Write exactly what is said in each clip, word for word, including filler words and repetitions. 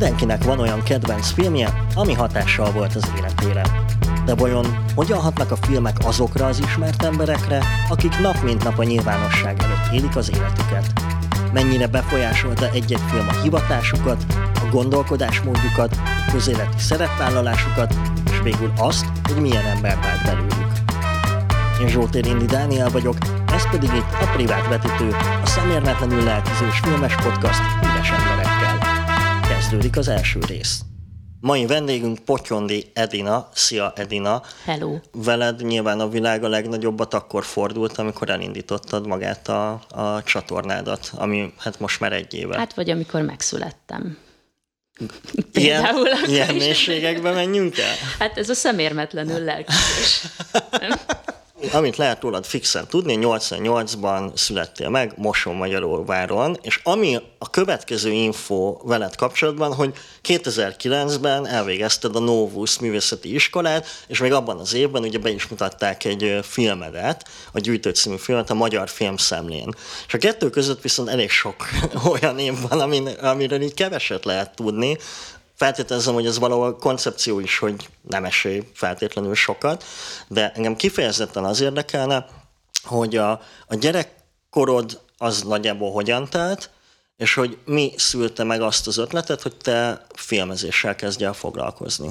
Mindenkinek van olyan kedvenc filmje, ami hatással volt az életére. De vajon hogyan hatnak a filmek azokra az ismert emberekre, akik nap mint nap a nyilvánosság előtt élik az életüket? Mennyire befolyásolta egy-egy film a hivatásukat, a gondolkodásmódjukat, a közéleti szerepvállalásukat, és végül azt, hogy milyen ember vált belőlük. Én Zsótér Indi Dániel vagyok, ez pedig itt a Privát Vetítő, a szemérmetlenül lelkizős filmes podcast híres emberekkel. Kezdődik az első rész. Mai vendégünk Potyondi Edina. Szia, Edina! Hello! Veled nyilván a világ a legnagyobbat akkor fordult, amikor elindítottad magát a, a csatornádat, ami hát most már egy éve. Hát vagy amikor megszülettem. Ilyen, ilyen mélységekbe menjünk el? Hát ez a szemérmetlenül lelkizés. Amit lehet rólad fixen tudni, nyolcvannyolcban születtél meg Mosonmagyaróváron, és ami a következő info veled kapcsolatban, hogy kétezer-kilencben elvégezted a Novus művészeti iskolát, és még abban az évben ugye be is mutatták egy filmedet, a Gyűjtő című filmet a Magyar Filmszemlén. És a kettő között viszont elég sok olyan év van, amin, amiről így keveset lehet tudni. Feltételezem, hogy ez valahol koncepció is, hogy nem esély feltétlenül sokat, de engem kifejezetten az érdekelne, hogy a, a gyerekkorod az nagyjából hogyan telt, és hogy mi szülte meg azt az ötletet, hogy te filmezéssel kezdj el foglalkozni.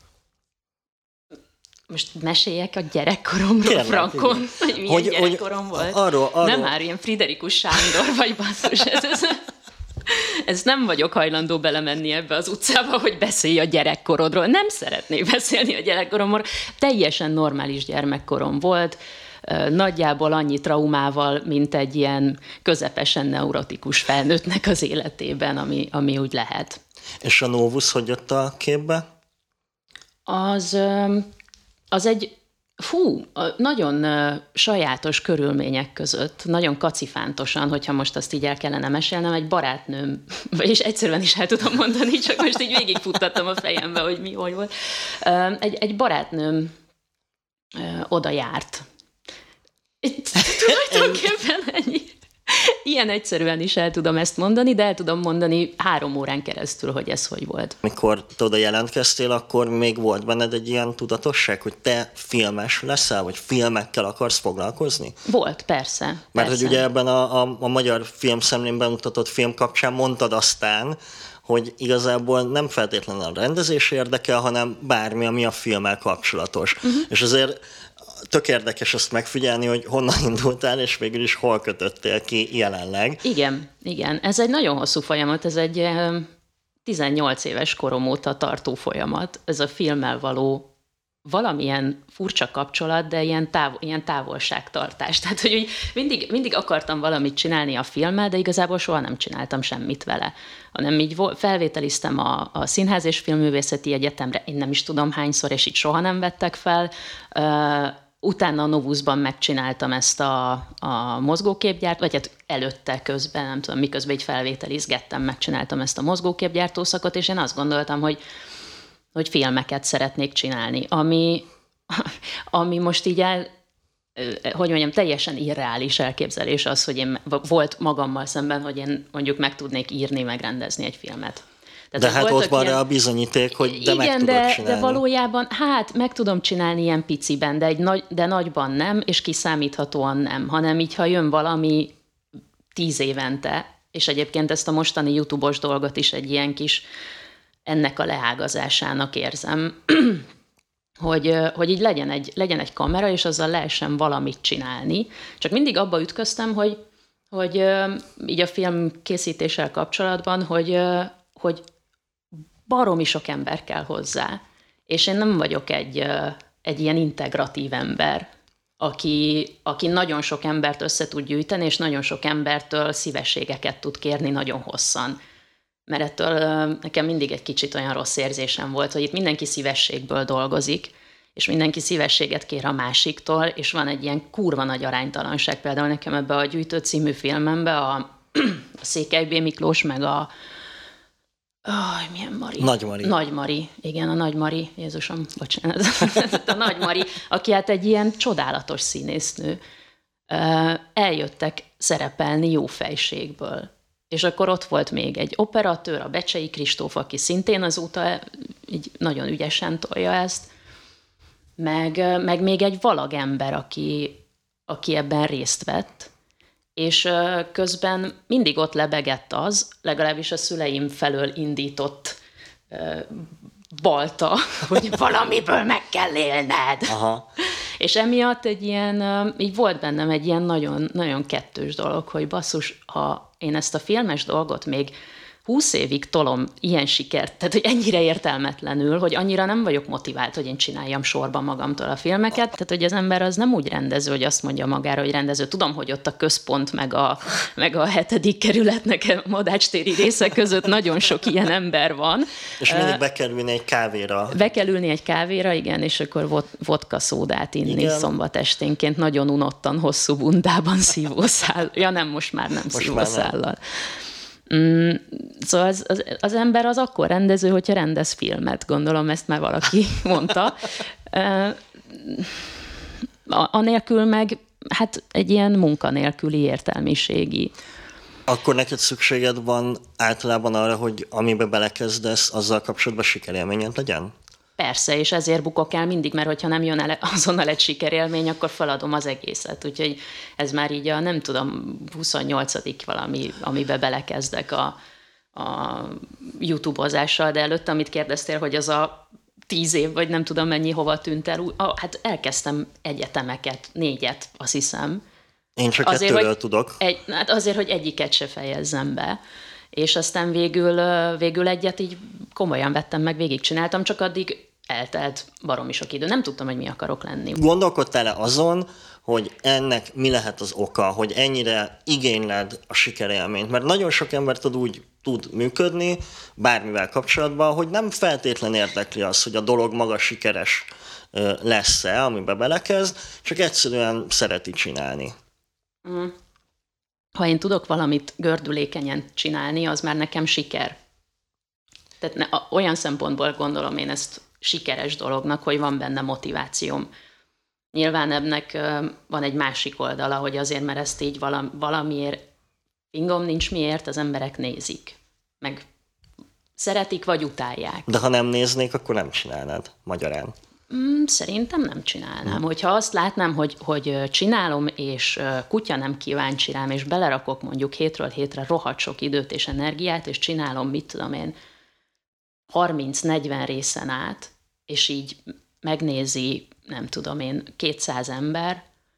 Most meséljek a gyerekkoromról, Kérlek, Frankon, hogy milyen hogy, gyerekkorom hogy volt. Arról, arról... Nem már ilyen Friderikus Sándor vagy basszus, ez, ez, ez nem vagyok hajlandó belemenni ebbe az utcába, hogy beszélj a gyerekkorodról. Nem szeretnék beszélni a gyerekkoromról. Teljesen normális gyermekkorom volt, nagyjából annyi traumával, mint egy ilyen közepesen neurotikus felnőttnek az életében, ami, ami úgy lehet. És a Novus hogy jött a képbe? Az, az egy Fú, nagyon uh, sajátos körülmények között, nagyon kacifántosan, hogyha most azt így el kellene mesélnem, egy barátnőm, vagyis egyszerűen is el tudom mondani, csak most így végigfuttattam a fejembe, hogy mi, hogy volt. Uh, egy, egy barátnőm uh, oda járt. Tulajdonképpen ennyi. Ilyen egyszerűen is el tudom ezt mondani, de el tudom mondani három órán keresztül, hogy ez hogy volt. Mikor te oda jelentkeztél, akkor még volt benned egy ilyen tudatosság, hogy te filmes leszel, vagy filmekkel akarsz foglalkozni? Volt, persze. Mert persze. hogy ugye ebben a, a, a Magyar Filmszemlén bemutatott film kapcsán mondtad aztán, hogy igazából nem feltétlenül a rendezés érdekel, hanem bármi, ami a filmmel kapcsolatos. Uh-huh. És azért tök érdekes azt megfigyelni, hogy honnan indultál, és végül is hol kötöttél ki jelenleg. Igen, igen. Ez egy nagyon hosszú folyamat, ez egy tizennyolc éves korom óta tartó folyamat. Ez a filmmel való valamilyen furcsa kapcsolat, de ilyen, táv- ilyen távolságtartás. Tehát, hogy úgy mindig, mindig akartam valamit csinálni a filmmel, de igazából soha nem csináltam semmit vele. Hanem így felvételiztem a, a Színház és Filmművészeti Egyetemre, én nem is tudom hányszor, és így soha nem vettek fel. Utána a Novusban megcsináltam ezt a, a mozgóképgyárt, vagy hát előtte közben, nem tudom, miközben így felvételizgettem, megcsináltam ezt a mozgóképgyártó szakot, és én azt gondoltam, hogy, hogy filmeket szeretnék csinálni, ami, ami most így el, hogy mondjam, teljesen irreális elképzelés az, hogy én volt magammal szemben, hogy én mondjuk meg tudnék írni, megrendezni egy filmet. Tehát de hát ott van rá a bizonyíték, hogy de igen, meg tudod de, csinálni. de valójában, hát meg tudom csinálni ilyen piciben, de, egy nagy, de nagyban nem, és kiszámíthatóan nem, hanem így, ha jön valami tíz évente, és egyébként ezt a mostani YouTube-os dolgot is egy ilyen kis ennek a leágazásának érzem, hogy, hogy így legyen egy, legyen egy kamera, és azzal lehessen valamit csinálni. Csak mindig abba ütköztem, hogy, hogy így a film készítéssel kapcsolatban, hogy, hogy baromi sok ember kell hozzá, és én nem vagyok egy, egy ilyen integratív ember, aki, aki nagyon sok embert össze tud gyűjteni, és nagyon sok embertől szívességeket tud kérni nagyon hosszan. Mert ettől nekem mindig egy kicsit olyan rossz érzésem volt, hogy itt mindenki szívességből dolgozik, és mindenki szívességet kér a másiktól, és van egy ilyen kurva nagy aránytalanság. Például nekem ebbe a Gyűjtő című filmembe a, a Székely B. Miklós, meg a Oh, milyen Mari? Nagy Mari. Nagy Mari, igen, a Nagy Mari, Jézusom, bocsánat, a Nagy Mari, aki hát egy ilyen csodálatos színésznő, eljöttek szerepelni jó fejségből. És akkor ott volt még egy operatőr, a Becsei Kristóf, aki szintén azóta így nagyon ügyesen tolja ezt, meg, meg még egy valagember, aki, aki ebben részt vett, és közben mindig ott lebegett az, legalábbis a szüleim felől indított balta, hogy valamiből meg kell élned. Aha. És emiatt egy ilyen, így volt bennem egy ilyen nagyon, nagyon kettős dolog, hogy basszus, ha én ezt a filmes dolgot még húsz évig tolom ilyen sikert, tehát hogy ennyire értelmetlenül, hogy annyira nem vagyok motivált, hogy én csináljam sorban magamtól a filmeket. Tehát, hogy az ember az nem úgy rendező, hogy azt mondja magára, hogy rendező. Tudom, hogy ott a központ, meg a, meg a hetedik kerületnek a Modácstéri része között nagyon sok ilyen ember van. És mindig be kell ülni egy kávéra. Be kell ülni egy kávéra, igen, és akkor vodka szódát inni igen. Szombat esténként, nagyon unottan, hosszú bundában szívószáll. Ja nem, most már nem most szívószállal. Már nem. Mm, szóval az, az, az ember az akkor rendező, hogyha rendez filmet, gondolom, ezt már valaki mondta. Anélkül meg hát egy ilyen munkanélküli értelmiségi. Akkor neked szükséged van általában arra, hogy amiben belekezdesz, azzal kapcsolatban sikerélményed legyen? Persze, és ezért bukok el mindig, mert hogyha nem jön el azonnal egy sikerélmény, akkor feladom az egészet. Úgyhogy ez már így a, nem tudom, huszonnyolcadik valami, amiben belekezdek a, a YouTube-ozással, de előtt, amit kérdeztél, hogy az a tíz év, vagy nem tudom mennyi hova tűnt el, ah, hát elkezdtem egyetemeket, négyet, azt hiszem. Én csak azért, kettőről hogy tudok. Egy, hát azért, hogy egyiket se fejezzem be. És aztán végül, végül egyet így komolyan vettem meg, végigcsináltam, csak addig eltelt baromi sok idő. Nem tudtam, hogy mi akarok lenni. Gondolkodtál-e azon, hogy ennek mi lehet az oka, hogy ennyire igényled a sikerélményt? Mert nagyon sok ember tud úgy tud működni bármivel kapcsolatban, hogy nem feltétlen érdekli az, hogy a dolog maga sikeres lesz-e, amiben belekezd, csak egyszerűen szereti csinálni. Mm. Ha én tudok valamit gördülékenyen csinálni, az már nekem siker. Tehát ne, a, olyan szempontból gondolom én ezt sikeres dolognak, hogy van benne motivációm. Nyilván ennek uh, van egy másik oldala, hogy azért, mert ezt így valam, valamiért, fingom nincs miért, az emberek nézik. Meg szeretik, vagy utálják. De ha nem néznék, akkor nem csinálnád magyarán. Mm, szerintem nem csinálnám. Hmm. Hogyha azt látnám, hogy, hogy csinálom, és kutya nem kíváncsi rám, és belerakok mondjuk hétről hétre rohadt sok időt és energiát, és csinálom, mit tudom én, harminc-negyven részen át, és így megnézi, nem tudom én, kétszáz ember,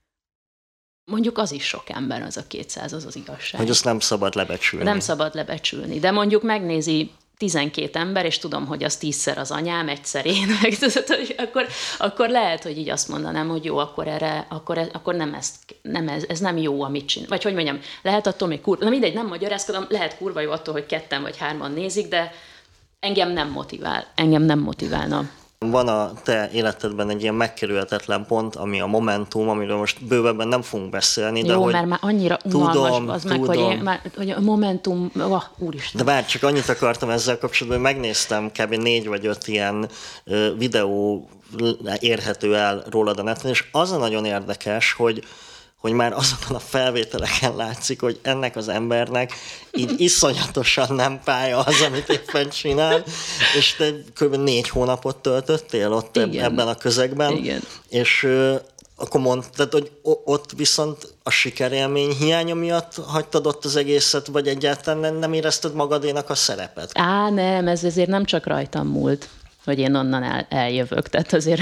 mondjuk az is sok ember, az a kétszáz, az az igazság. Hogy azt nem szabad lebecsülni. Nem szabad lebecsülni, de mondjuk megnézi tizenkét ember, és tudom, hogy az tízszer az anyám, egyszer én, meg tudod, hogy akkor, akkor lehet, hogy így azt mondanám, hogy jó, akkor erre, akkor, akkor nem, ezt, nem ez, ez nem jó, amit csinál. Vagy hogy mondjam, lehet attól még kurva, na mindegy, nem magyarázkodom, lehet kurva jó attól, hogy ketten vagy hárman nézik, de engem nem motivál, engem nem motiválna. Van a te életedben egy ilyen megkerülhetetlen pont, ami a Momentum, amiről most bővebben nem fogunk beszélni. Jó, de hogy mert már annyira unalmas az meg, hogy, én, már, hogy a Momentum, oh, úristen. De bár csak annyit akartam ezzel kapcsolatban, hogy megnéztem kb. négy vagy öt ilyen uh, videó érhető el rólad a neten, és az a nagyon érdekes, hogy hogy már azokon a felvételeken látszik, hogy ennek az embernek így iszonyatosan nem pálya az, amit éppen csinál, és te kb. négy hónapot töltöttél ott igen. ebben a közegben, igen. és uh, akkor mondtad, hogy ott viszont a sikerélmény hiánya miatt hagytad ott az egészet, vagy egyáltalán nem érezted magadénak a szerepet? Á, nem, ez azért nem csak rajtam múlt, hogy én onnan el, eljövök, tehát azért...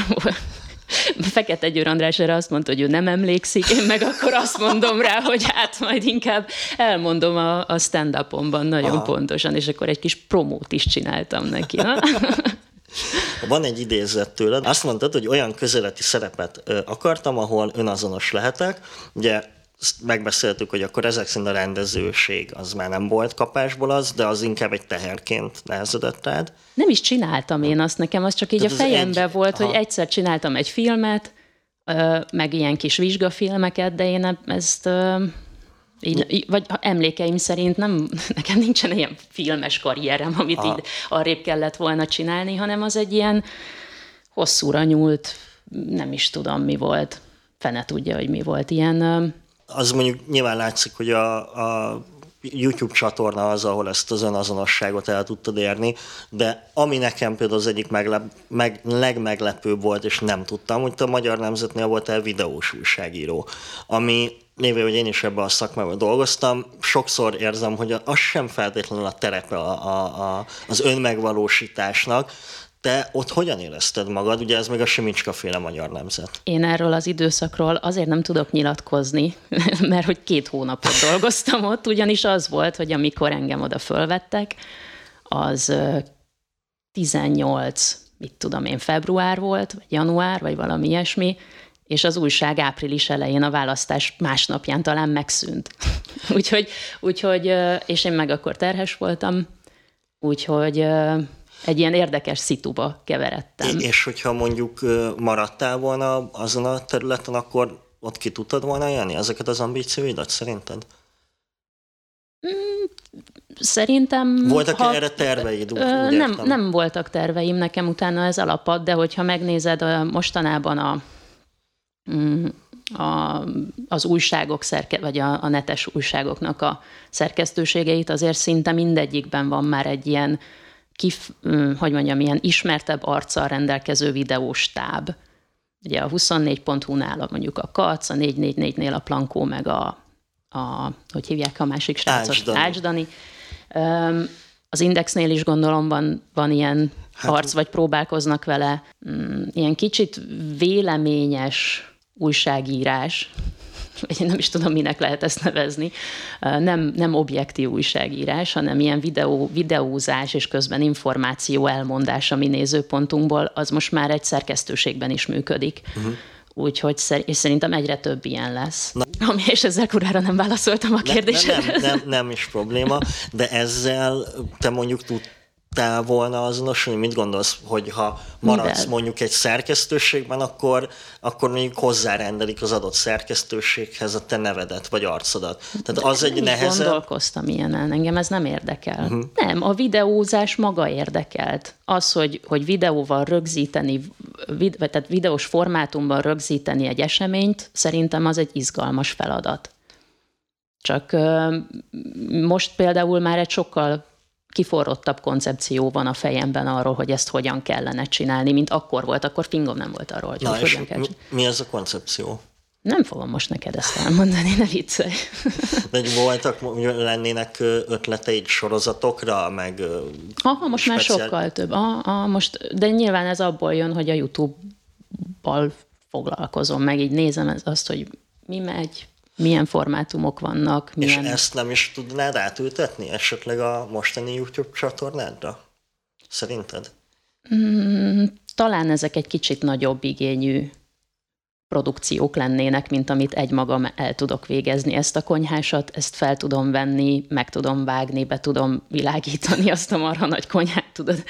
Fekete Győr András erre azt mondta, hogy ő nem emlékszik, én meg akkor azt mondom rá, hogy hát majd inkább elmondom a, a stand-upomban nagyon Aha. pontosan, és akkor egy kis promót is csináltam neki. Na? Van egy idézet tőled, azt mondtad, hogy olyan közeleti szerepet akartam, ahol önazonos lehetek. Ugye megbeszéltük, hogy akkor ezek szerint a rendezőség az már nem volt kapásból az, de az inkább egy teherként nehezedett rád. Nem is csináltam én azt, nekem az csak így Tehát a fejemben egy... volt, Aha. hogy egyszer csináltam egy filmet, meg ilyen kis vizsgafilmeket, de én ezt, így, vagy emlékeim szerint nem, nekem nincsen ilyen filmes karrierem, amit Aha. így arrébb kellett volna csinálni, hanem az egy ilyen hosszúra nyúlt, nem is tudom mi volt, fene tudja, hogy mi volt, ilyen... Az mondjuk nyilván látszik, hogy a, a YouTube csatorna az, ahol ezt az önazonosságot el tudtad érni, de ami nekem például az egyik meglep, meg, legmeglepőbb volt, és nem tudtam, hogy te a Magyar Nemzetnél voltál videós újságíró, ami lévén, hogy én is ebben a szakmában dolgoztam, sokszor érzem, hogy az sem feltétlenül a terepe a, a, a, az önmegvalósításnak. Te ott hogyan érezted magad? Ugye ez még a Simicska-féle Magyar Nemzet. Én erről az időszakról azért nem tudok nyilatkozni, mert hogy két hónapot dolgoztam ott, ugyanis az volt, hogy amikor engem oda fölvettek, az tizennyolc, mit tudom én, február volt, vagy január, vagy valami ilyesmi, és az újság április elején a választás másnapján talán megszűnt. úgyhogy, úgyhogy, és én meg akkor terhes voltam, úgyhogy egy ilyen érdekes szituba keveredtem. És hogyha mondjuk maradtál volna azon a területen, akkor ott ki tudtad volna élni ezeket az ambícióidat, szerinted? Szerintem... Voltak ha, erre terveid? Úgy, ö, úgy nem, nem voltak terveim, nekem utána ez alapad, de hogyha megnézed a, mostanában a, a, az újságok, szerke, vagy a, a netes újságoknak a szerkesztőségeit, azért szinte mindegyikben van már egy ilyen kif, hogy mondjam, ilyen ismertebb arccal rendelkező videóstáb. Ugye a huszonnégy pont hu-nál mondjuk a Kac, a négy négy négynél a Plankó, meg a, a hogy hívják a másik srácot? Ács Dani. Az Indexnél is gondolom van, van ilyen hát, arc, vagy próbálkoznak vele. Ilyen kicsit véleményes újságírás, vagy én nem is tudom, minek lehet ezt nevezni, nem, nem objektív újságírás, hanem ilyen videó, videózás és közben információ elmondás a mi nézőpontunkból, az most már egy szerkesztőségben is működik. Uh-huh. Úgyhogy szer- és szerintem egyre több ilyen lesz. Na, Ami, és ezzel kurára nem válaszoltam a kérdésre. Nem, nem, nem, nem is probléma, de ezzel te mondjuk tudtál volna azonosulni, mit gondolsz, hogy ha maradsz Mivel? mondjuk egy szerkesztőségben, akkor, akkor mondjuk hozzárendelik az adott szerkesztőséghez a te nevedet, vagy arcodat. Tehát de az egy nehezebb... gondolkoztam ilyenen, engem ez nem érdekel. Uh-huh. Nem, a videózás maga érdekelt. Az, hogy, hogy videóval rögzíteni, vid, vagy tehát videós formátumban rögzíteni egy eseményt, szerintem az egy izgalmas feladat. Csak uh, most például már egy sokkal kiforrottabb koncepció van a fejemben arról, hogy ezt hogyan kellene csinálni, mint akkor volt, akkor fingom nem volt arról, hogy Na, hogyan kell csinálni. Mi, mi ez a koncepció? Nem fogom most neked ezt elmondani, ne viccelj. De voltak, lennének ötleteid sorozatokra, meg... Aha, most speciál... már sokkal több. Aha, most, de nyilván ez abból jön, hogy a YouTube-bal foglalkozom, meg így nézem azt, hogy mi megy, milyen formátumok vannak. Milyen... És ezt nem is tudnád átültetni esetleg a mostani YouTube csatornádra? Szerinted? Mm, talán ezek egy kicsit nagyobb igényű produkciók lennének, mint amit egymagam el tudok végezni. Ezt a konyhásat, ezt fel tudom venni, meg tudom vágni, be tudom világítani azt a marha nagy konyhát, tudod.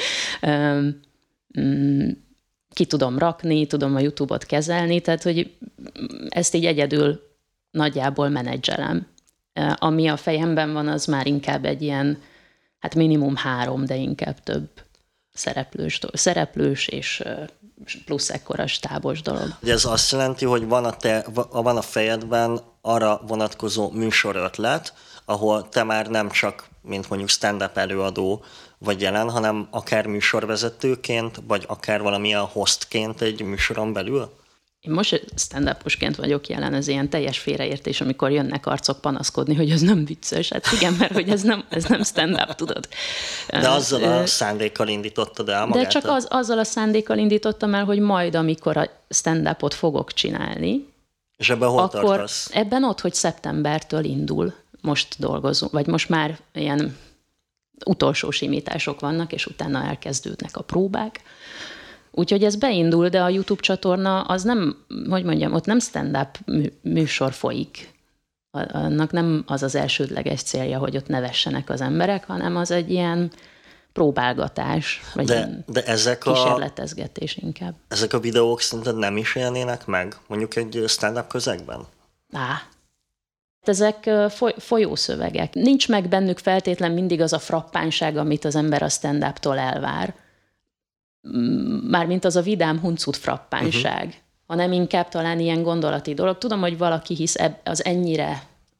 Ki tudom rakni, tudom a YouTube-ot kezelni, tehát hogy ezt így egyedül nagyjából menedzselem. Ami a fejemben van, az már inkább egy ilyen, hát minimum három, de inkább több szereplős, szereplős és plusz ekkora stábos dolog. Ugye ez azt jelenti, hogy van a, te, van a fejedben arra vonatkozó műsorötlet, ahol te már nem csak, mint mondjuk stand-up előadó vagy jelen, hanem akár műsorvezetőként, vagy akár valamilyen hostként egy műsoron belül? Én most stand-uposként vagyok jelen, ez ilyen teljes félreértés, amikor jönnek arcok panaszkodni, hogy ez nem vicces. Hát igen, mert hogy ez nem, ez nem stand-up, tudod. De azzal a szándékkal indítottad el magát? De csak az, azzal a szándékkal indítottam el, hogy majd, amikor a stand-upot fogok csinálni, és ebben hol akkor tartasz? Ebben ott, hogy szeptembertől indul, most dolgozunk, vagy most már ilyen utolsó simítások vannak, és utána elkezdődnek a próbák. Úgyhogy ez beindul, de a YouTube csatorna az nem, hogy mondjam, ott nem stand-up műsor folyik. Annak nem az az elsődleges célja, hogy ott nevessenek az emberek, hanem az egy ilyen próbálgatás, vagy de, ilyen de ezek kísérletezgetés a, inkább. Ezek a videók szerinted nem is élnének meg, mondjuk egy stand-up közegben? Á, ezek folyószövegek. Nincs meg bennük feltétlen mindig az a frappánság, amit az ember a stand-uptól elvár. Mármint az a vidám huncut frappánság, uh-huh. hanem inkább talán ilyen gondolati dolog. Tudom, hogy valaki hisz az ennyire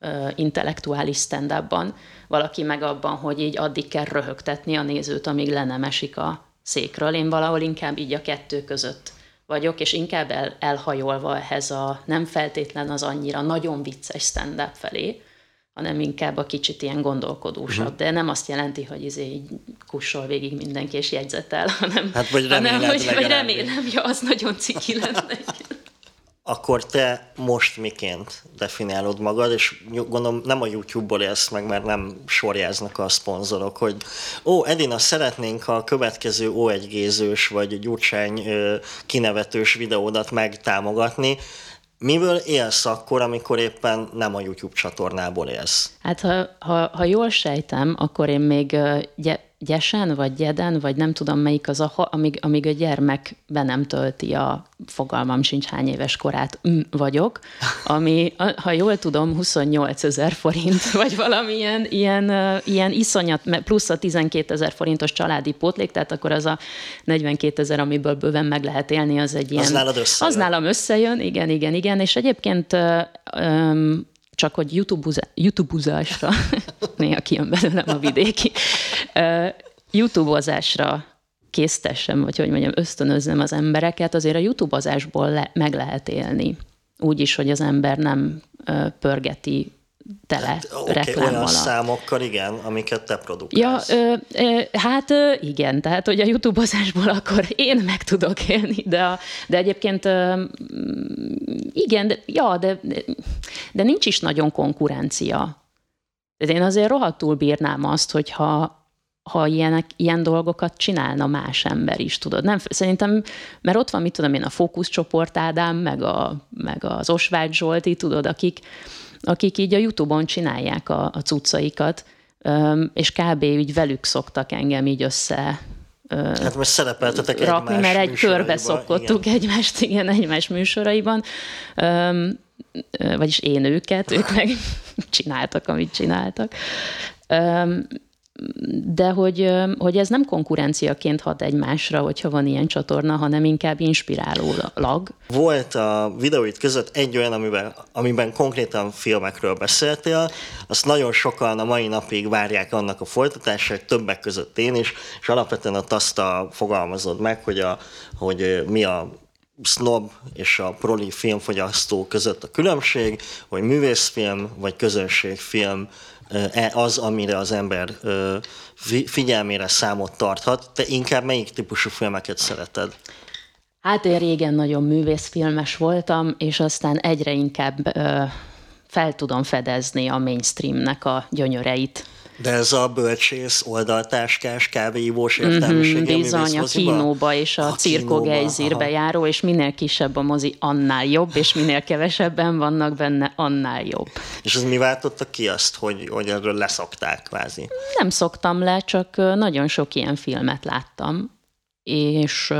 intellektuális stand-upban, valaki meg abban, hogy így addig kell röhögtetni a nézőt, amíg le nem esik a székről. Én valahol inkább így a kettő között vagyok, és inkább el, elhajolva ehhez a nem feltétlen az annyira nagyon vicces stand-up felé, hanem inkább a kicsit ilyen gondolkodósabb. Uh-huh. De nem azt jelenti, hogy izé így kussol végig mindenki és jegyzetel, hanem, hát vagy hanem hogy vagy remélem, ja, az nagyon ciki lenne. Akkor te most miként definiálod magad, és gondolom nem a YouTube-ból élsz meg, mert nem sorjáznak a szponzorok, hogy ó, Edina, szeretnénk a következő ó egy gézős vagy Gyurcsány kinevetős videódat megtámogatni. Miből élsz akkor, amikor éppen nem a YouTube csatornából élsz? Hát ha, ha, ha jól sejtem, akkor én még gy- gyesen, vagy gyeden, vagy nem tudom melyik az, a, amíg, amíg a gyermek be nem tölti a fogalmam sincs hány éves korát mm, vagyok, ami, ha jól tudom, huszonnyolcezer forint, vagy valamilyen ilyen, ilyen iszonyat, plusz a tizenkétezer forintos családi pótlék, tehát akkor az a negyvenkétezer, amiből bőven meg lehet élni, az egy ilyen... Az nálad összejön. Az nálam összejön, igen, igen, igen, és egyébként... Um, csak hogy YouTube-uzá, YouTube-uzásra, néha kijön belőlem a vidéki, uh, YouTube-ozásra késztessem, vagy hogy mondjam, ösztönözzem az embereket, azért a YouTube-ozásból le, meg lehet élni. Úgy is, hogy az ember nem uh, pörgeti tele hát, reklámmal. Okay, olyan számokkal, igen, amiket te produkálsz. Ja, ö, ö, hát ö, igen, tehát, hogy a YouTube-ozásból akkor én meg tudok élni, de, a, de egyébként ö, igen, de, ja, de, de nincs is nagyon konkurencia. De én azért rohadtul bírnám azt, hogyha ha ilyenek, ilyen dolgokat csinálna más ember is, tudod. Nem, szerintem, mert ott van, mit tudom én, a Fókuszcsoport Ádám, meg, a, meg az Osvágy Zsolti, tudod, akik akik így a YouTube-on csinálják a, a cuccaikat, és kb. Így velük szoktak engem így össze hát most szerepeltetek rakni, mert egy körbe szokottuk igen. egymást, igen, egymás műsoraiban, Üm, vagyis én őket, ők meg csináltak, amit csináltak. Üm, de hogy, hogy ez nem konkurenciaként hat egymásra, hogyha van ilyen csatorna, hanem inkább inspirálólag. Volt a videóid között egy olyan, amiben, amiben konkrétan filmekről beszéltél, azt nagyon sokan a mai napig várják annak a folytatását, többek között én is, és alapvetően ott azt a fogalmazod meg, hogy, a, hogy mi a sznob és a proli filmfogyasztó között a különbség, hogy művészfilm vagy közönségfilm az, amire az ember figyelmére számot tarthat. Te inkább melyik típusú filmeket szereted? Hát én régen nagyon művészfilmes voltam, és aztán egyre inkább fel tudom fedezni a mainstreamnek a gyönyöreit. De ez a bölcsész, oldaltáskás, kávéívós értelmisége mm-hmm, bizony, a kínóba és a, a cirkogejzírbe járó, és minél kisebb a mozi, annál jobb, és minél kevesebben vannak benne, annál jobb. És ez mi váltotta ki azt, hogy, hogy erről leszokták kvázi? Nem szoktam le, csak nagyon sok ilyen filmet láttam, és,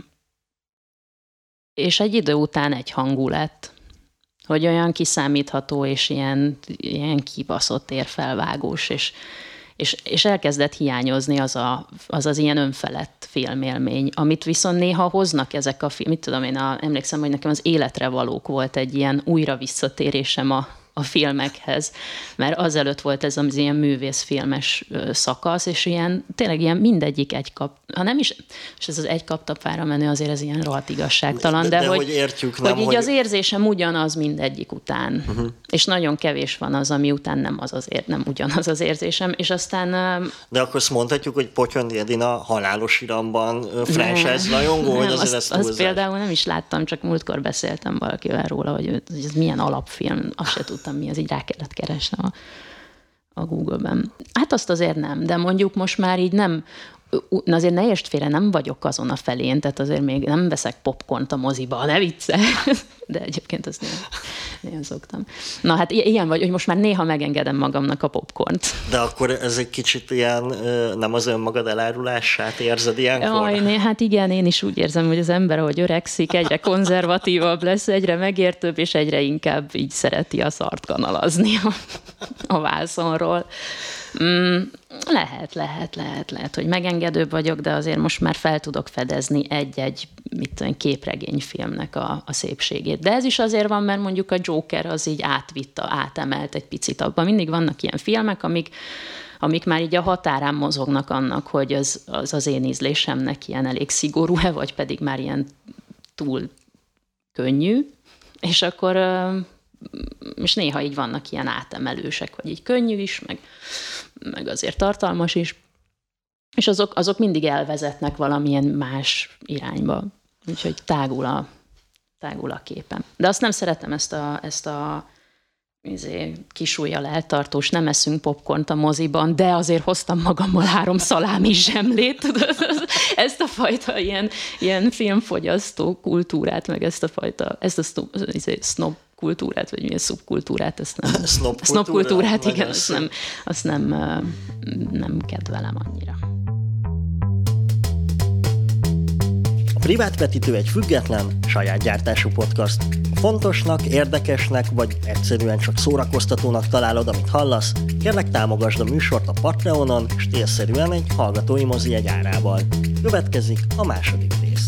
és egy idő után egyhangú lett. Hogy olyan kiszámítható és ilyen, ilyen kibaszott érfelvágós, és, és, és elkezdett hiányozni az, a, az az ilyen önfelett filmélmény, amit viszont néha hoznak ezek a film, mit tudom én, a, emlékszem, hogy nekem az Életre valók volt egy ilyen újra visszatérésem a, a filmekhez, mert azelőtt volt ez az ilyen művészfilmes szakasz, és ilyen, tényleg ilyen mindegyik egy kap, ha nem is, és ez az egy kaptapára menő, azért ez ilyen rohadt igazságtalan, de, de, de hogy, hogy, értjük, hogy nem, így hogy... az érzésem ugyanaz mindegyik után, uh-huh. és nagyon kevés van az, ami után nem, az az ér, nem ugyanaz az érzésem, és aztán... De akkor azt mondhatjuk, hogy Potyondi Edina halálos iramban franchise rajongó, hogy azért ezt azt például nem is láttam, csak múltkor beszéltem valakivel róla, hogy ez milyen alapfilm, azt se tudtam, mi az, így rá kellett keresni a, a Google-ben. Hát azt azért nem, de mondjuk most már így nem, na azért ne értsd félre, nem vagyok azon a felén, tehát azért még nem veszek popcornt a moziba, ne vicce, de egyébként azt néha, néha szoktam. Na hát ilyen vagy, hogy most már néha megengedem magamnak a popcornt. De akkor ez egy kicsit ilyen, nem az önmagad elárulását érzed ilyenkor? Jaj, hát igen, én is úgy érzem, hogy az ember, ahogy öregszik, egyre konzervatívabb lesz, egyre megértőbb, és egyre inkább így szereti a szart kanalazni a, a vászonról. Mm, Lehet, lehet, lehet, lehet, hogy megengedőbb vagyok, de azért most már fel tudok fedezni egy-egy mit tudom, képregényfilmnek a, a szépségét. De ez is azért van, mert mondjuk a Joker az így átvitta, átemelt egy picit abban. Mindig vannak ilyen filmek, amik, amik már így a határán mozognak annak, hogy az az, az én ízlésemnek ilyen elég szigorú-e, vagy pedig már ilyen túl könnyű, és akkor... és néha így vannak ilyen átemelősek, hogy így könnyű is, meg, meg azért tartalmas is, és azok, azok mindig elvezetnek valamilyen más irányba. Úgyhogy tágul a, tágul a képem. De azt nem szeretem ezt a, ezt a izé, kisújjal eltartós, nem eszünk popcornt a moziban, de azért hoztam magammal három szalámi zsemlét, tudod? Ezt a fajta ilyen, ilyen filmfogyasztó kultúrát, meg ezt a fajta, ezt a snob, izé, snob kultúrát, vagy milyen szubkultúrát, ezt nem... Snob snob kultúrát, igen, azt nem, azt nem, nem kedvelem annyira. A Privátvetítő egy független, saját gyártású podcast. Fontosnak, érdekesnek, vagy egyszerűen csak szórakoztatónak találod, amit hallasz, kérlek támogasd a műsort a Patreonon, és télszerűen egy hallgatói mozi egy árával. Következik a második rész.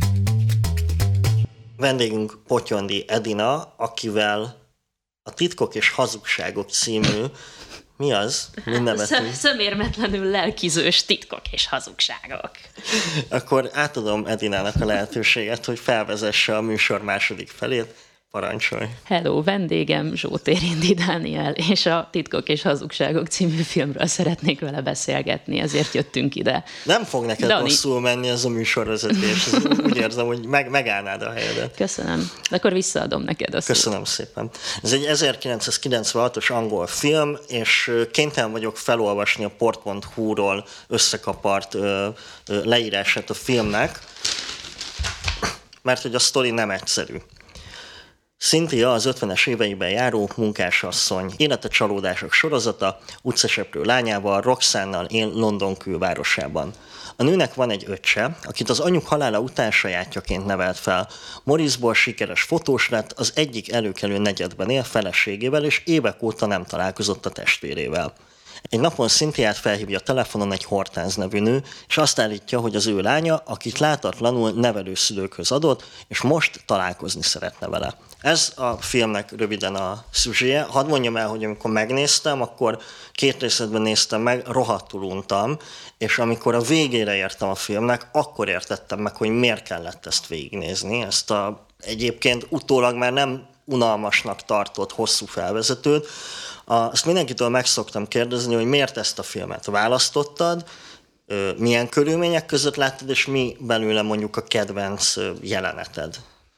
Vendégünk Potyondi Edina, akivel a Titkok és hazugságok című, mi az? Mi nevetünk? Szemérmetlenül lelkizős titkok és hazugságok. Akkor átadom Edinának a lehetőséget, hogy felvezesse a műsor második felét. Parancsolj! Hello, vendégem Zsótér-Indi Dániel, és a Titkok és hazugságok című filmről szeretnék vele beszélgetni, ezért jöttünk ide. Nem fog neked Dani. rosszul menni ez a műsorvezetés, úgy érzem, hogy meg, megállnád a helyedet. Köszönöm. De akkor visszaadom neked a szót. Köszönöm szépen. Ez egy ezerkilencszázkilencvenhatos angol film, és kénytelen vagyok felolvasni a port pont hu-ról összekapart ö, ö, leírását a filmnek, mert hogy a sztori nem egyszerű. Cynthia az ötvenes éveiben járó munkásasszony, élete csalódások sorozata, utcaseprő lányával, Roxannal él London külvárosában. A nőnek van egy öccse, akit az anyjuk halála után sajátjaként nevelt fel. Morrisból sikeres fotós lett, az egyik előkelő negyedben él feleségével, és évek óta nem találkozott a testvérével. Egy napon Cynthiát felhívja telefonon egy Hortense nevű nő, és azt állítja, hogy az ő lánya, akit látatlanul nevelőszülőkhöz adott, és most találkozni szeretne vele. Ez a filmnek röviden a szüzséje. Hadd mondjam el, hogy amikor megnéztem, akkor két részletben néztem meg, rohadtul untam, és amikor a végére értem a filmnek, akkor értettem meg, hogy miért kellett ezt végignézni. Ezt a egyébként utólag már nem unalmasnak tartott hosszú felvezetőt. Azt mindenkitől meg szoktam kérdezni, hogy miért ezt a filmet választottad, milyen körülmények között láttad, és mi belőle mondjuk a kedvenc jeleneted.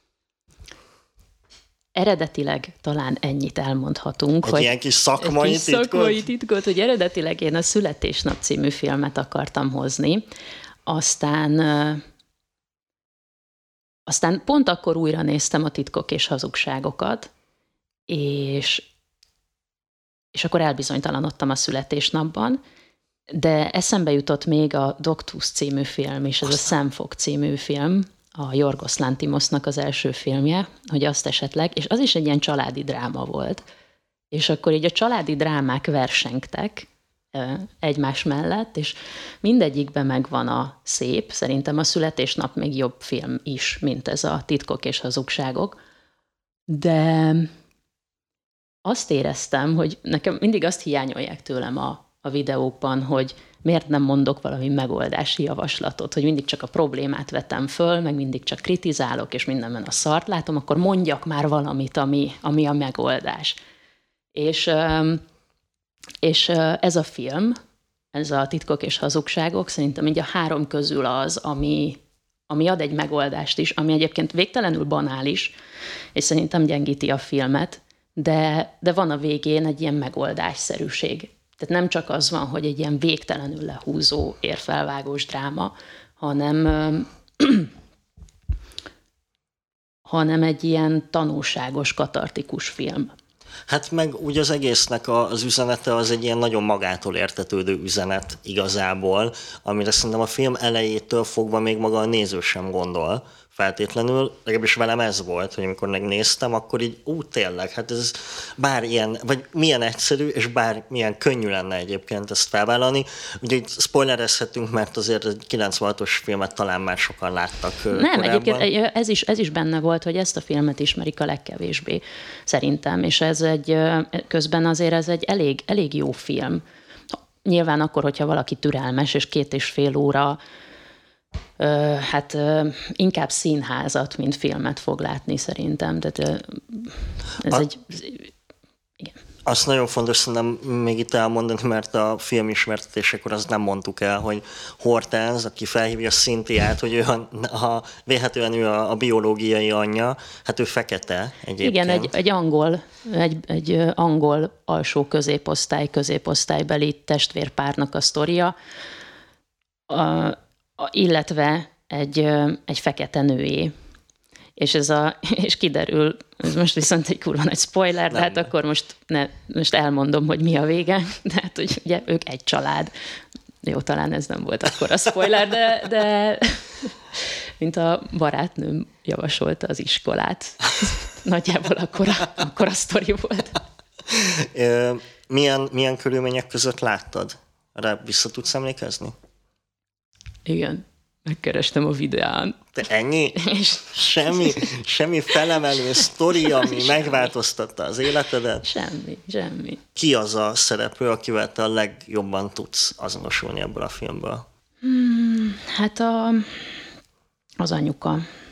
Eredetileg talán ennyit elmondhatunk. Egy hogy ilyen kis szakmai egy kis titkot? szakmai titkot, hogy eredetileg én a Születésnap című filmet akartam hozni, aztán, aztán pont akkor újra néztem a Titkok és hazugságokat, és, és akkor elbizonytalanodtam a születésnapban, de eszembe jutott még a Doctus című film, és ez a Szemfog című film, a Jorgos Lanthimosnak az első filmje, hogy azt esetleg, és az is egy ilyen családi dráma volt. És akkor így a családi drámák versengtek egymás mellett, és mindegyikben megvan a szép, szerintem a Születésnap még jobb film is, mint ez a Titkok és hazugságok, de azt éreztem, hogy nekem mindig azt hiányolják tőlem a, a videókban, hogy miért nem mondok valami megoldási javaslatot, hogy mindig csak a problémát vetem föl, meg mindig csak kritizálok, és mindenben a szart látom, akkor mondjak már valamit, ami, ami a megoldás. És, és ez a film, ez a Titkok és hazugságok, szerintem így a három közül az, ami, ami ad egy megoldást is, ami egyébként végtelenül banális, és szerintem gyengíti a filmet, de, de van a végén egy ilyen megoldásszerűség. Tehát nem csak az van, hogy egy ilyen végtelenül lehúzó, érfelvágós dráma, hanem, hanem egy ilyen tanulságos, katartikus film. Hát meg úgy az egésznek az üzenete az egy ilyen nagyon magától értetődő üzenet igazából, amire szerintem a film elejétől fogva még maga a néző sem gondol feltétlenül, legalábbis velem ez volt, hogy amikor megnéztem, akkor így, ú, tényleg, hát ez bár ilyen, vagy milyen egyszerű, és bár milyen könnyű lenne egyébként ezt felvállalni. Ugye itt spoilerezhetünk, mert azért egy kilencvenhatos filmet talán már sokan láttak Nem, korábban. egyébként ez is, ez is benne volt, hogy ezt a filmet ismerik a legkevésbé, szerintem, és ez egy, közben azért ez egy elég, elég jó film. Nyilván akkor, hogyha valaki türelmes, és két és fél óra Uh, hát uh, inkább színházat, mint filmet fog látni szerintem. Tehát uh, ez a, egy... Igen. Azt nagyon fontos szerintem még itt elmondani, mert a film ismertetésekor azt nem mondtuk el, hogy Hortense, aki felhívja Cynthiát, hogy ő a, a, véletlenül ő a, a biológiai anyja, hát ő fekete egyébként. Igen, egy, egy angol, egy, egy angol alsó középosztály, középosztálybeli testvérpárnak a sztoria, a, illetve egy, egy fekete nőé. És, ez a, és kiderül, ez most viszont egy kurva nagy spoiler, de hát akkor most, ne, most elmondom, hogy mi a vége. De hát, hogy ugye ők egy család. Jó, talán ez nem volt akkor a spoiler, de, de mint a barátnőm javasolta az iskolát. Nagyjából akkor a, akkor a sztori volt. Milyen, milyen körülmények között láttad? Rá vissza tudsz emlékezni? Igen, megkerestem a videón. Te ennyi? És semmi, semmi felemelő sztori, ami megváltoztatta az életedet? Semmi, semmi. Ki az a szereplő, akivel te a legjobban tudsz azonosulni ebből a filmből? Hmm, hát a, az anyuka,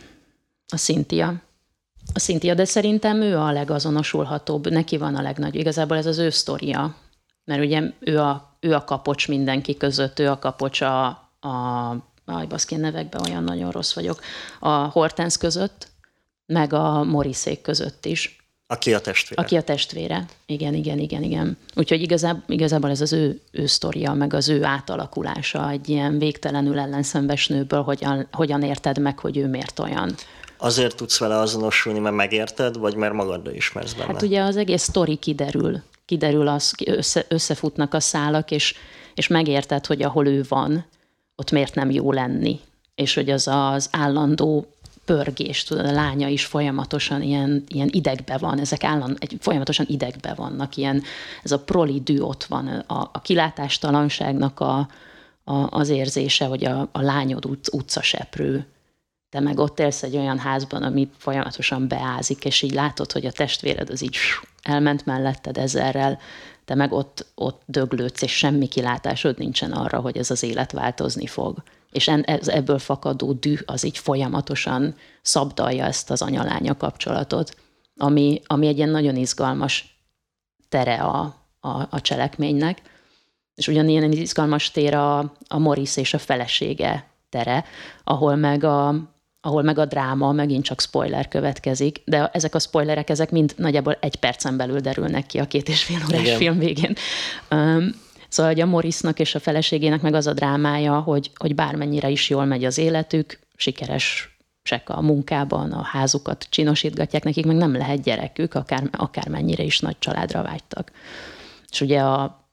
a Cynthia. A Cynthia, de szerintem ő a legazonosulhatóbb, neki van a legnagyobb. Igazából ez az ő sztoria, mert ugye ő a, ő a kapocs mindenki között, ő a kapocs a, a aj, baszki, nevekben olyan nagyon rossz vagyok, a Hortense között, meg a Morrisék között is. Aki a testvére. Aki a testvére. Igen, igen, igen, igen. Úgyhogy igazából, igazából ez az ő, ő sztoria, meg az ő átalakulása egy ilyen végtelenül ellenszenves nőből, hogyan, hogyan érted meg, hogy ő miért olyan. Azért tudsz vele azonosulni, mert megérted, vagy mert magadra ismersz benne? Hát ugye az egész sztori kiderül. Kiderül, az, össze, összefutnak a szálak, és, és megérted, hogy ahol ő van, ott miért nem jó lenni. És hogy az az állandó pörgés, tudod, a lánya is folyamatosan ilyen, ilyen idegbe van, ezek állandó, egy, folyamatosan idegbe vannak, ilyen, ez a prolidű ott van, a, a kilátástalanságnak a, a, az érzése, hogy a, a lányod utc, utcaseprő. Te meg ott élsz egy olyan házban, ami folyamatosan beázik, és így látod, hogy a testvéred az így elment melletted ezerrel, te meg ott, ott döglődsz, és semmi kilátásod nincsen arra, hogy ez az élet változni fog. És ez, ebből fakadó düh az így folyamatosan szabdalja ezt az anya-lánya kapcsolatot, ami, ami egy ilyen nagyon izgalmas tere a, a, a cselekménynek. És ugyanilyen izgalmas tér a, a Morris és a felesége tere, ahol meg a, ahol meg a dráma, megint csak spoiler következik, de ezek a spoilerek, ezek mind nagyjából egy percen belül derülnek ki a két és fél órás Igen. film végén. Um, szóval hogy a Morrisnak és a feleségének meg az a drámája, hogy, hogy bármennyire is jól megy az életük, sikeresek a munkában, a házukat csinosítgatják, nekik meg nem lehet gyerekük, akár, akármennyire is nagy családra vágytak. És ugye a,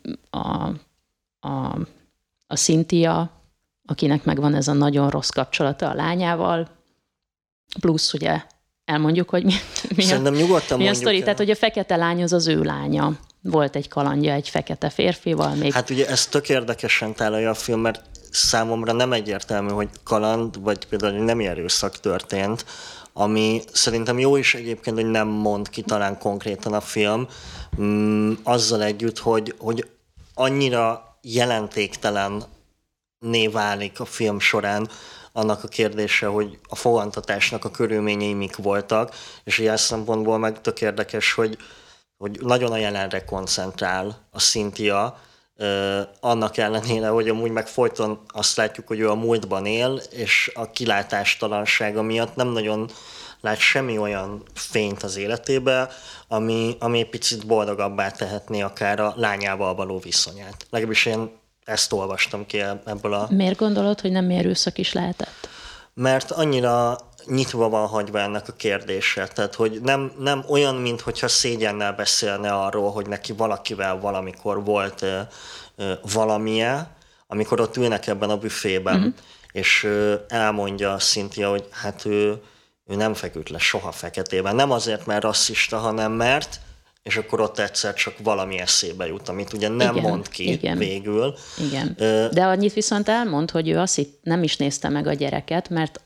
a, a, a Cynthia, akinek megvan ez a nagyon rossz kapcsolata a lányával, plusz ugye elmondjuk, hogy mi, mi a, mi a sztori. Tehát, hogy a fekete lány az az ő lánya. Volt egy kalandja egy fekete férfival. Még... Hát ugye ez tök érdekesen tálalja a film, mert számomra nem egyértelmű, hogy kaland, vagy például nem erőszak történt, ami szerintem jó is egyébként, hogy nem mond ki talán konkrétan a film, mm, azzal együtt, hogy, hogy annyira jelentéktelen né válik a film során annak a kérdése, hogy a fogantatásnak a körülményei mik voltak, és ilyen szempontból meg tök érdekes, hogy, hogy nagyon a jelenre koncentrál a Cynthia, eh, annak ellenére, hogy amúgy meg folyton azt látjuk, hogy ő a múltban él, és a kilátástalansága miatt nem nagyon lát semmi olyan fényt az életébe, ami, ami egy picit boldogabbá tehetné akár a lányával való viszonyát. Legalábbis én ezt olvastam ki ebből a... Miért gondolod, hogy nem erőszak is lehetett? Mert annyira nyitva van hagyva ennek a kérdése. Tehát, hogy nem, nem olyan, mintha szégyennel beszélne arról, hogy neki valakivel valamikor volt uh, uh, valamije, amikor ott ülnek ebben a büfében. Mm-hmm. és elmondja Cynthia, hogy hát ő, ő nem feküdt le soha feketében. Nem azért, mert rasszista, hanem mert, és akkor ott egyszer csak valami eszébe jut, amit ugye nem igen, mond ki igen, végül. Igen. De annyit viszont elmond, hogy ő azt hitt, nem is nézte meg a gyereket, mert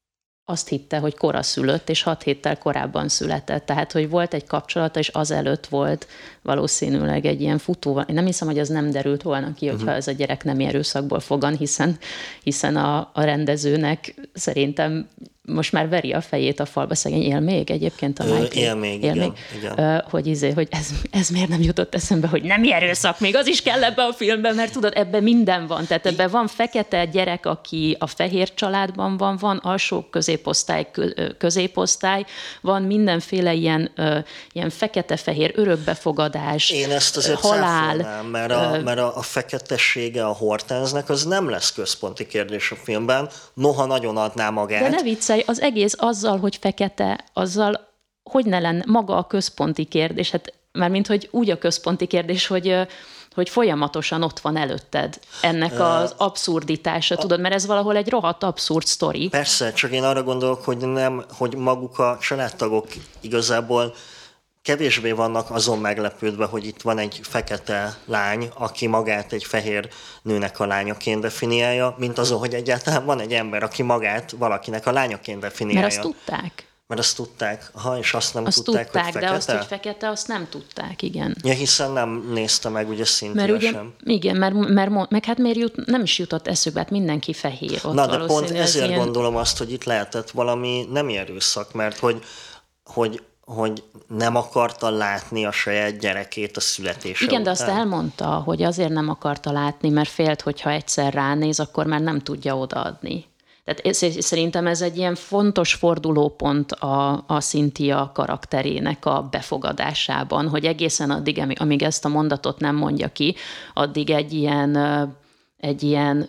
azt hitte, hogy koraszülött, és hat héttel korábban született. Tehát, hogy volt egy kapcsolata, és azelőtt volt valószínűleg egy ilyen futó. Én nem hiszem, hogy az nem derült volna ki, hogyha uh-huh. ez a gyerek nem erőszakból fogan, hiszen, hiszen a, a rendezőnek szerintem most már veri a fejét a falba, szegény él még egyébként a Michael. Él még, él igen, még. igen. Hogy, izé, hogy ez, ez miért nem jutott eszembe, hogy nem erőszak, még az is kell ebbe a filmben, mert tudod, ebben minden van. Tehát ebben van fekete gyerek, aki a fehér családban van, van alsó középosztály, középosztály, van mindenféle ilyen, ilyen fekete-fehér örökbefogadás, Én ezt azért halál. Mert a, mert a, a feketessége a Hortensnek az nem lesz központi kérdés a filmben, noha nagyon adná magát. De ne viccelj, az egész azzal, hogy fekete, azzal hogy ne lenne maga a központi kérdés, hát mármint, hogy úgy a központi kérdés, hogy, hogy folyamatosan ott van előtted ennek az abszurditása, a, tudod, mert ez valahol egy rohadt abszurd sztori. Persze, csak én arra gondolok, hogy nem, hogy maguk a családtagok igazából kevésbé vannak azon meglepődve, hogy itt van egy fekete lány, aki magát egy fehér nőnek a lányaként definiálja, mint azon, hogy egyáltalán van egy ember, aki magát valakinek a lányaként definiálja. Mert azt tudták. Mert azt tudták, ha, és azt nem azt tudták, tudták, hogy fekete. De azt, hogy fekete, azt nem tudták, igen. Ja, hiszen nem nézte meg ugye Cynthia sem. Igen, mert, mert meg hát miért jut, nem is jutott eszükbe, hát mindenki fehér ott. Na, de pont ezért ilyen... gondolom azt, hogy itt lehetett valami nem erőszak, mert hogy, hogy hogy nem akarta látni a saját gyerekét a születése Igen, után. de azt elmondta, hogy azért nem akarta látni, mert félt, hogyha egyszer ránéz, akkor már nem tudja odaadni. Tehát szerintem ez egy ilyen fontos fordulópont a, a Cynthia karakterének a befogadásában, hogy egészen addig, amíg ezt a mondatot nem mondja ki, addig egy ilyen, egy ilyen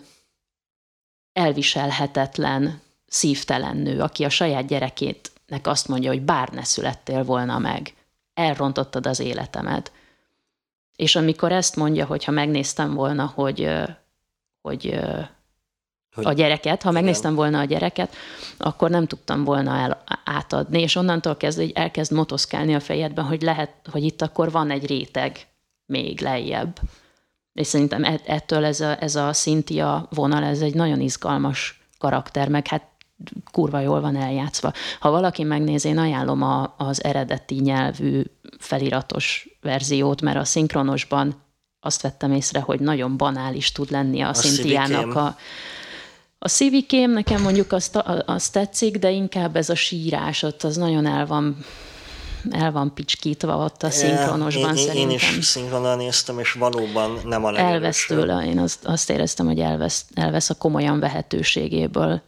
elviselhetetlen, szívtelen nő, aki a saját gyerekét nek azt mondja, hogy bár ne születtél volna meg, elrontottad az életemet. És amikor ezt mondja, hogy ha megnéztem volna, hogy, hogy, hogy a gyereket, ha igen. megnéztem volna a gyereket, akkor nem tudtam volna el, átadni, és onnantól kezdve hogy elkezd motoszkálni a fejedben, hogy lehet, hogy itt akkor van egy réteg még lejjebb. És szerintem ettől ez a, ez a Cynthia vonal, ez egy nagyon izgalmas karakter, meg hát kurva jól van eljátszva. Ha valaki megnéz, én ajánlom a, az eredeti nyelvű feliratos verziót, mert a szinkronosban azt vettem észre, hogy nagyon banális tud lenni a, a Cynthiának a... A szívikém, nekem mondjuk azt, azt tetszik, de inkább ez a sírás, ott az nagyon el van, el van picskítva ott a szinkronosban, én, szerintem. Én is szinkronal néztem, és valóban nem a legerősebb. Elvesz tőle, én azt, azt éreztem, hogy elvesz, elvesz a komolyan vehetőségéből.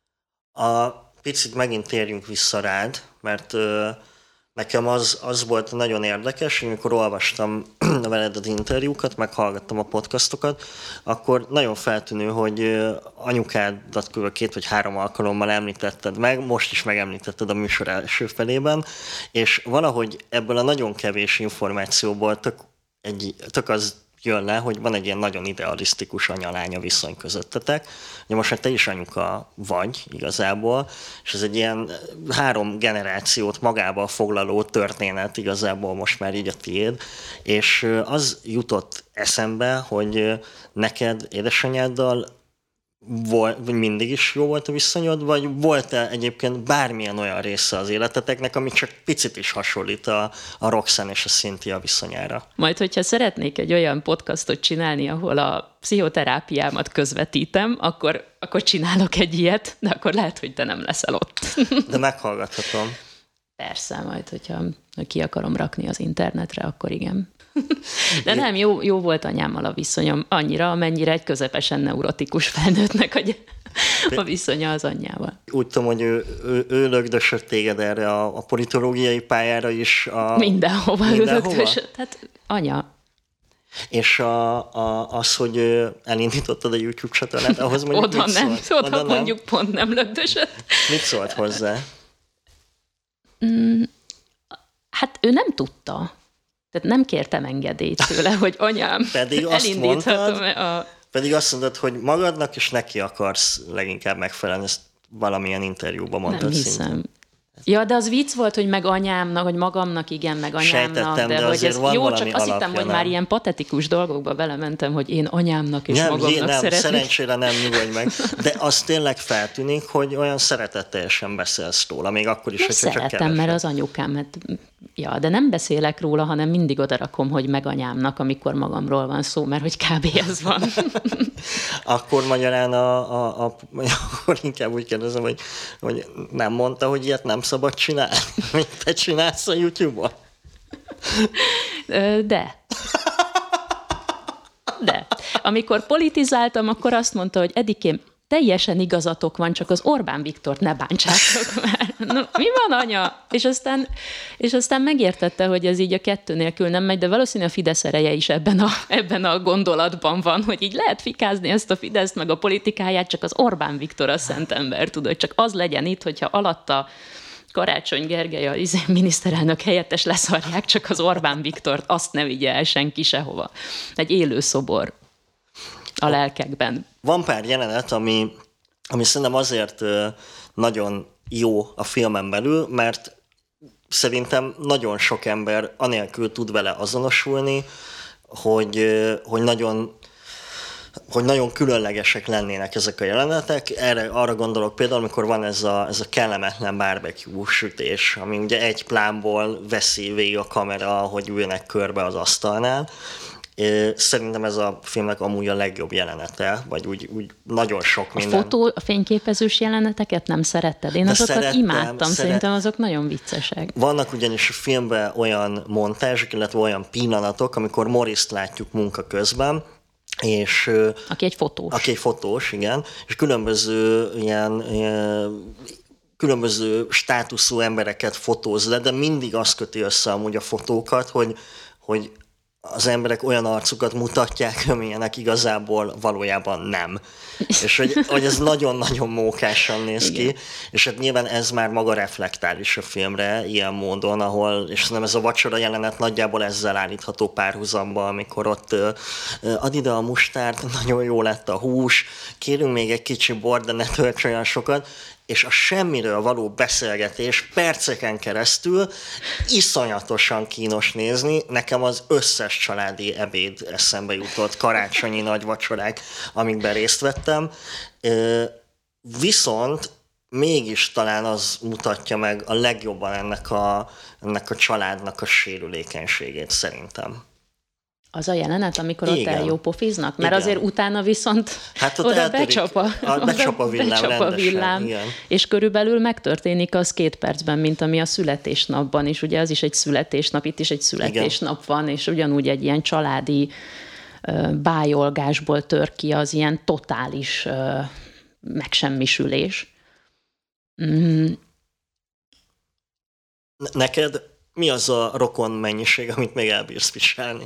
A picit megint térjünk vissza rád, mert ö, nekem az, az volt nagyon érdekes, amikor olvastam veled az interjúkat, meghallgattam a podcastokat, akkor nagyon feltűnő, hogy anyukádat kb. két vagy három alkalommal említetted meg, most is megemlítetted a műsor első felében, és valahogy ebből a nagyon kevés információból tök, egy, tök az jön le, hogy van egy ilyen nagyon idealisztikus anya-lánya viszony közöttetek. Ugye most már te is anyuka vagy igazából, és ez egy ilyen három generációt magába foglaló történet igazából most már így a tiéd, és az jutott eszembe, hogy neked édesanyáddal volt, vagy mindig is jó volt a viszonyod, vagy volt-e egyébként bármilyen olyan része az életeteknek, ami csak picit is hasonlít a, a Roxanne és a Cynthia viszonyára? Majd, hogyha szeretnék egy olyan podcastot csinálni, ahol a pszichoterápiámat közvetítem, akkor, akkor csinálok egy ilyet, de akkor lehet, hogy te nem leszel ott. De meghallgathatom. Persze, majd, hogyha ki akarom rakni az internetre, akkor igen. De nem, jó, jó volt anyámmal a viszonyom, annyira, amennyire egy közepesen neurotikus felnőttnek a, a viszonya az anyjával. Úgy tudom, hogy ő, ő, ő lögdösött téged erre a, a politológiai pályára is. A... Mindenhova, mindenhova? lögdösött. Hát anya. És a, a, az, hogy elindítottad a YouTube csatornát, ahhoz mondjuk oda mit nem, szólt? oda, oda mondjuk nem. Pont nem lögdösött. Mit szólt hozzá? Mm, hát ő nem tudta. Tehát nem kértem engedélyt tőle, hogy anyám, pedig azt mondtad, a... Pedig azt mondod, hogy magadnak és neki akarsz leginkább megfelelni, ezt valamilyen interjúban mondtad. Nem hiszem. Szintén. Ja, de az vicc volt, hogy meg anyámnak, hogy magamnak igen, meg anyámnak. Sejtettem, de, de hogy ez, jó, csak azt hittem, hogy nem. már ilyen patetikus dolgokba belementem, hogy én anyámnak és nem, magamnak nem, szeretnék. Szerencsére nem, nyugodj meg. De az tényleg feltűnik, hogy olyan szeretetteljesen beszélsz róla, még akkor is, de hogyha csak szeretem, keveset. mert az anyukám, mert, ja, de nem beszélek róla, hanem mindig odarakom, hogy meg anyámnak, amikor magamról van szó, mert hogy kb. Ez van. Akkor magyarán a, a, a, akkor inkább úgy kérdezem, hogy, hogy nem mondta, hogy ilyet nem szabad csinálni, mint te csinálsz a YouTube-on? De. De. Amikor politizáltam, akkor azt mondta, hogy Edikém, teljesen igazatok van, csak az Orbán Viktort ne bántsátok már. No, mi van, anya? És aztán, és aztán megértette, hogy ez így a kettő nélkül nem megy, de valószínűleg a Fidesz ereje is ebben a, ebben a gondolatban van, hogy így lehet fikázni ezt a Fideszt, meg a politikáját, csak az Orbán Viktor a szent ember, tudod, csak az legyen itt, hogyha alatta Karácsony Gergely, a miniszterelnök helyettes leszarják, csak az Orbán Viktort azt ne vigye el senki sehova. Egy élő szobor a lelkekben. Van pár jelenet, ami, ami szerintem azért nagyon jó a filmen belül, mert szerintem nagyon sok ember anélkül tud vele azonosulni, hogy, hogy nagyon hogy nagyon különlegesek lennének ezek a jelenetek. Erre, arra gondolok például, amikor van ez a, ez a kellemetlen barbecue sütés, ami ugye egy plánból veszi végig a kamera, hogy üljenek körbe az asztalnál. Szerintem ez a filmnek amúgy a legjobb jelenete, vagy úgy, úgy nagyon sok minden. A fotó, a fényképezős jeleneteket nem szeretted? Én De azokat szerettem, imádtam, szeret... szerintem azok nagyon viccesek. Vannak ugyanis a filmben olyan montázsok, illetve olyan pillanatok, amikor Morrist látjuk munka közben, és, aki egy fotós. Aki egy fotós, igen, és különböző ilyen, ilyen különböző státuszú embereket fotóz le, de mindig azt köti össze amúgy a fotókat, hogy, hogy az emberek olyan arcukat mutatják, amilyenek igazából valójában nem. És hogy, hogy ez nagyon-nagyon mókásan néz ki, és hát nyilván ez már maga reflektál is a filmre ilyen módon, ahol, és nem ez a vacsora jelenet nagyjából ezzel állítható párhuzamba, amikor ott uh, ad ide a mustárd, nagyon jó lett a hús, kérünk még egy kicsi bort, de ne tölts olyan sokat, és a semmiről való beszélgetés perceken keresztül iszonyatosan kínos nézni. Nekem az összes családi ebéd eszembe jutott, karácsonyi nagy vacsorák, amikben részt vettem. Viszont mégis talán az mutatja meg a legjobban ennek a, ennek a családnak a sérülékenységét szerintem. Az a jelenet, amikor Igen. ott eljópofiznak? Mert Igen. azért utána viszont hát oda eltörik, becsap a, a, becsap a villám, becsap a villám igen. És körülbelül megtörténik az két percben, mint ami a születésnapban is. Ugye az is egy születésnap, itt is egy születésnap igen. van, és ugyanúgy egy ilyen családi uh, bájolgásból tör ki az ilyen totális uh, megsemmisülés. Mm. Neked mi az a rokon mennyiség, amit még elbírsz viselni?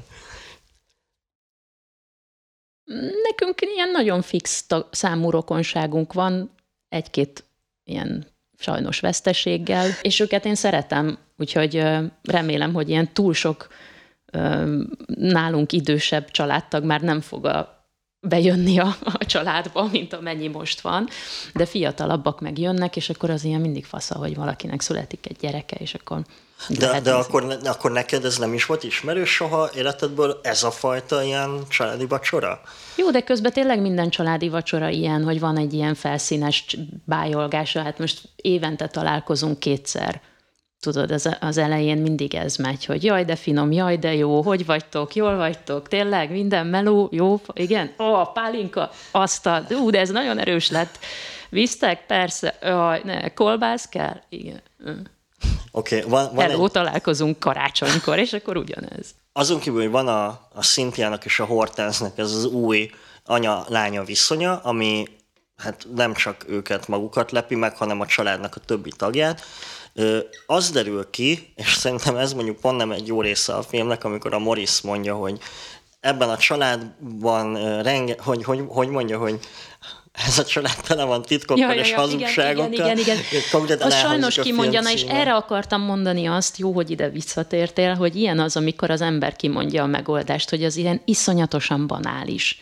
Nekünk ilyen nagyon fix számú rokonságunk van, egy-két ilyen sajnos veszteséggel, és őket én szeretem, úgyhogy remélem, hogy ilyen túl sok nálunk idősebb családtag már nem fog a bejönni a, a családba, mint amennyi most van, de fiatalabbak meg jönnek, és akkor az ilyen mindig fasza, hogy valakinek születik egy gyereke, és akkor... De, de akkor, akkor neked ez nem is volt ismerős soha életedből ez a fajta ilyen családi vacsora? Jó, de közben tényleg minden családi vacsora ilyen, hogy van egy ilyen felszínes bájolgása, hát most évente találkozunk kétszer. Tudod, az, az elején mindig ez megy, hogy jaj, de finom, jaj, de jó, hogy vagytok, jól vagytok, tényleg, minden meló, jó, igen, ó, a pálinka, azt a, ú, de ez nagyon erős lett. Visztek? Persze, jaj, ne, kolbász kell? Igen. Okay, van, van Hello, egy... találkozunk karácsonykor, és akkor ugyanez. Azon kívül, hogy van a, a Cynthiának és a Hortensnek ez az új anya-lánya viszonya, ami hát nem csak őket magukat lepi meg, hanem a családnak a többi tagját. Az derül ki, és szerintem ez mondjuk pont nem egy jó része a filmnek, amikor a Morris mondja, hogy ebben a családban renge, hogy, hogy, hogy mondja, hogy ez a család tele van titkokkal ja, ja, ja, és hazugságokkal. Igen, igen, igen. Az sajnos kimondja, és erre akartam mondani azt, jó, hogy ide visszatértél, hogy ilyen az, amikor az ember kimondja a megoldást, hogy az ilyen iszonyatosan banális.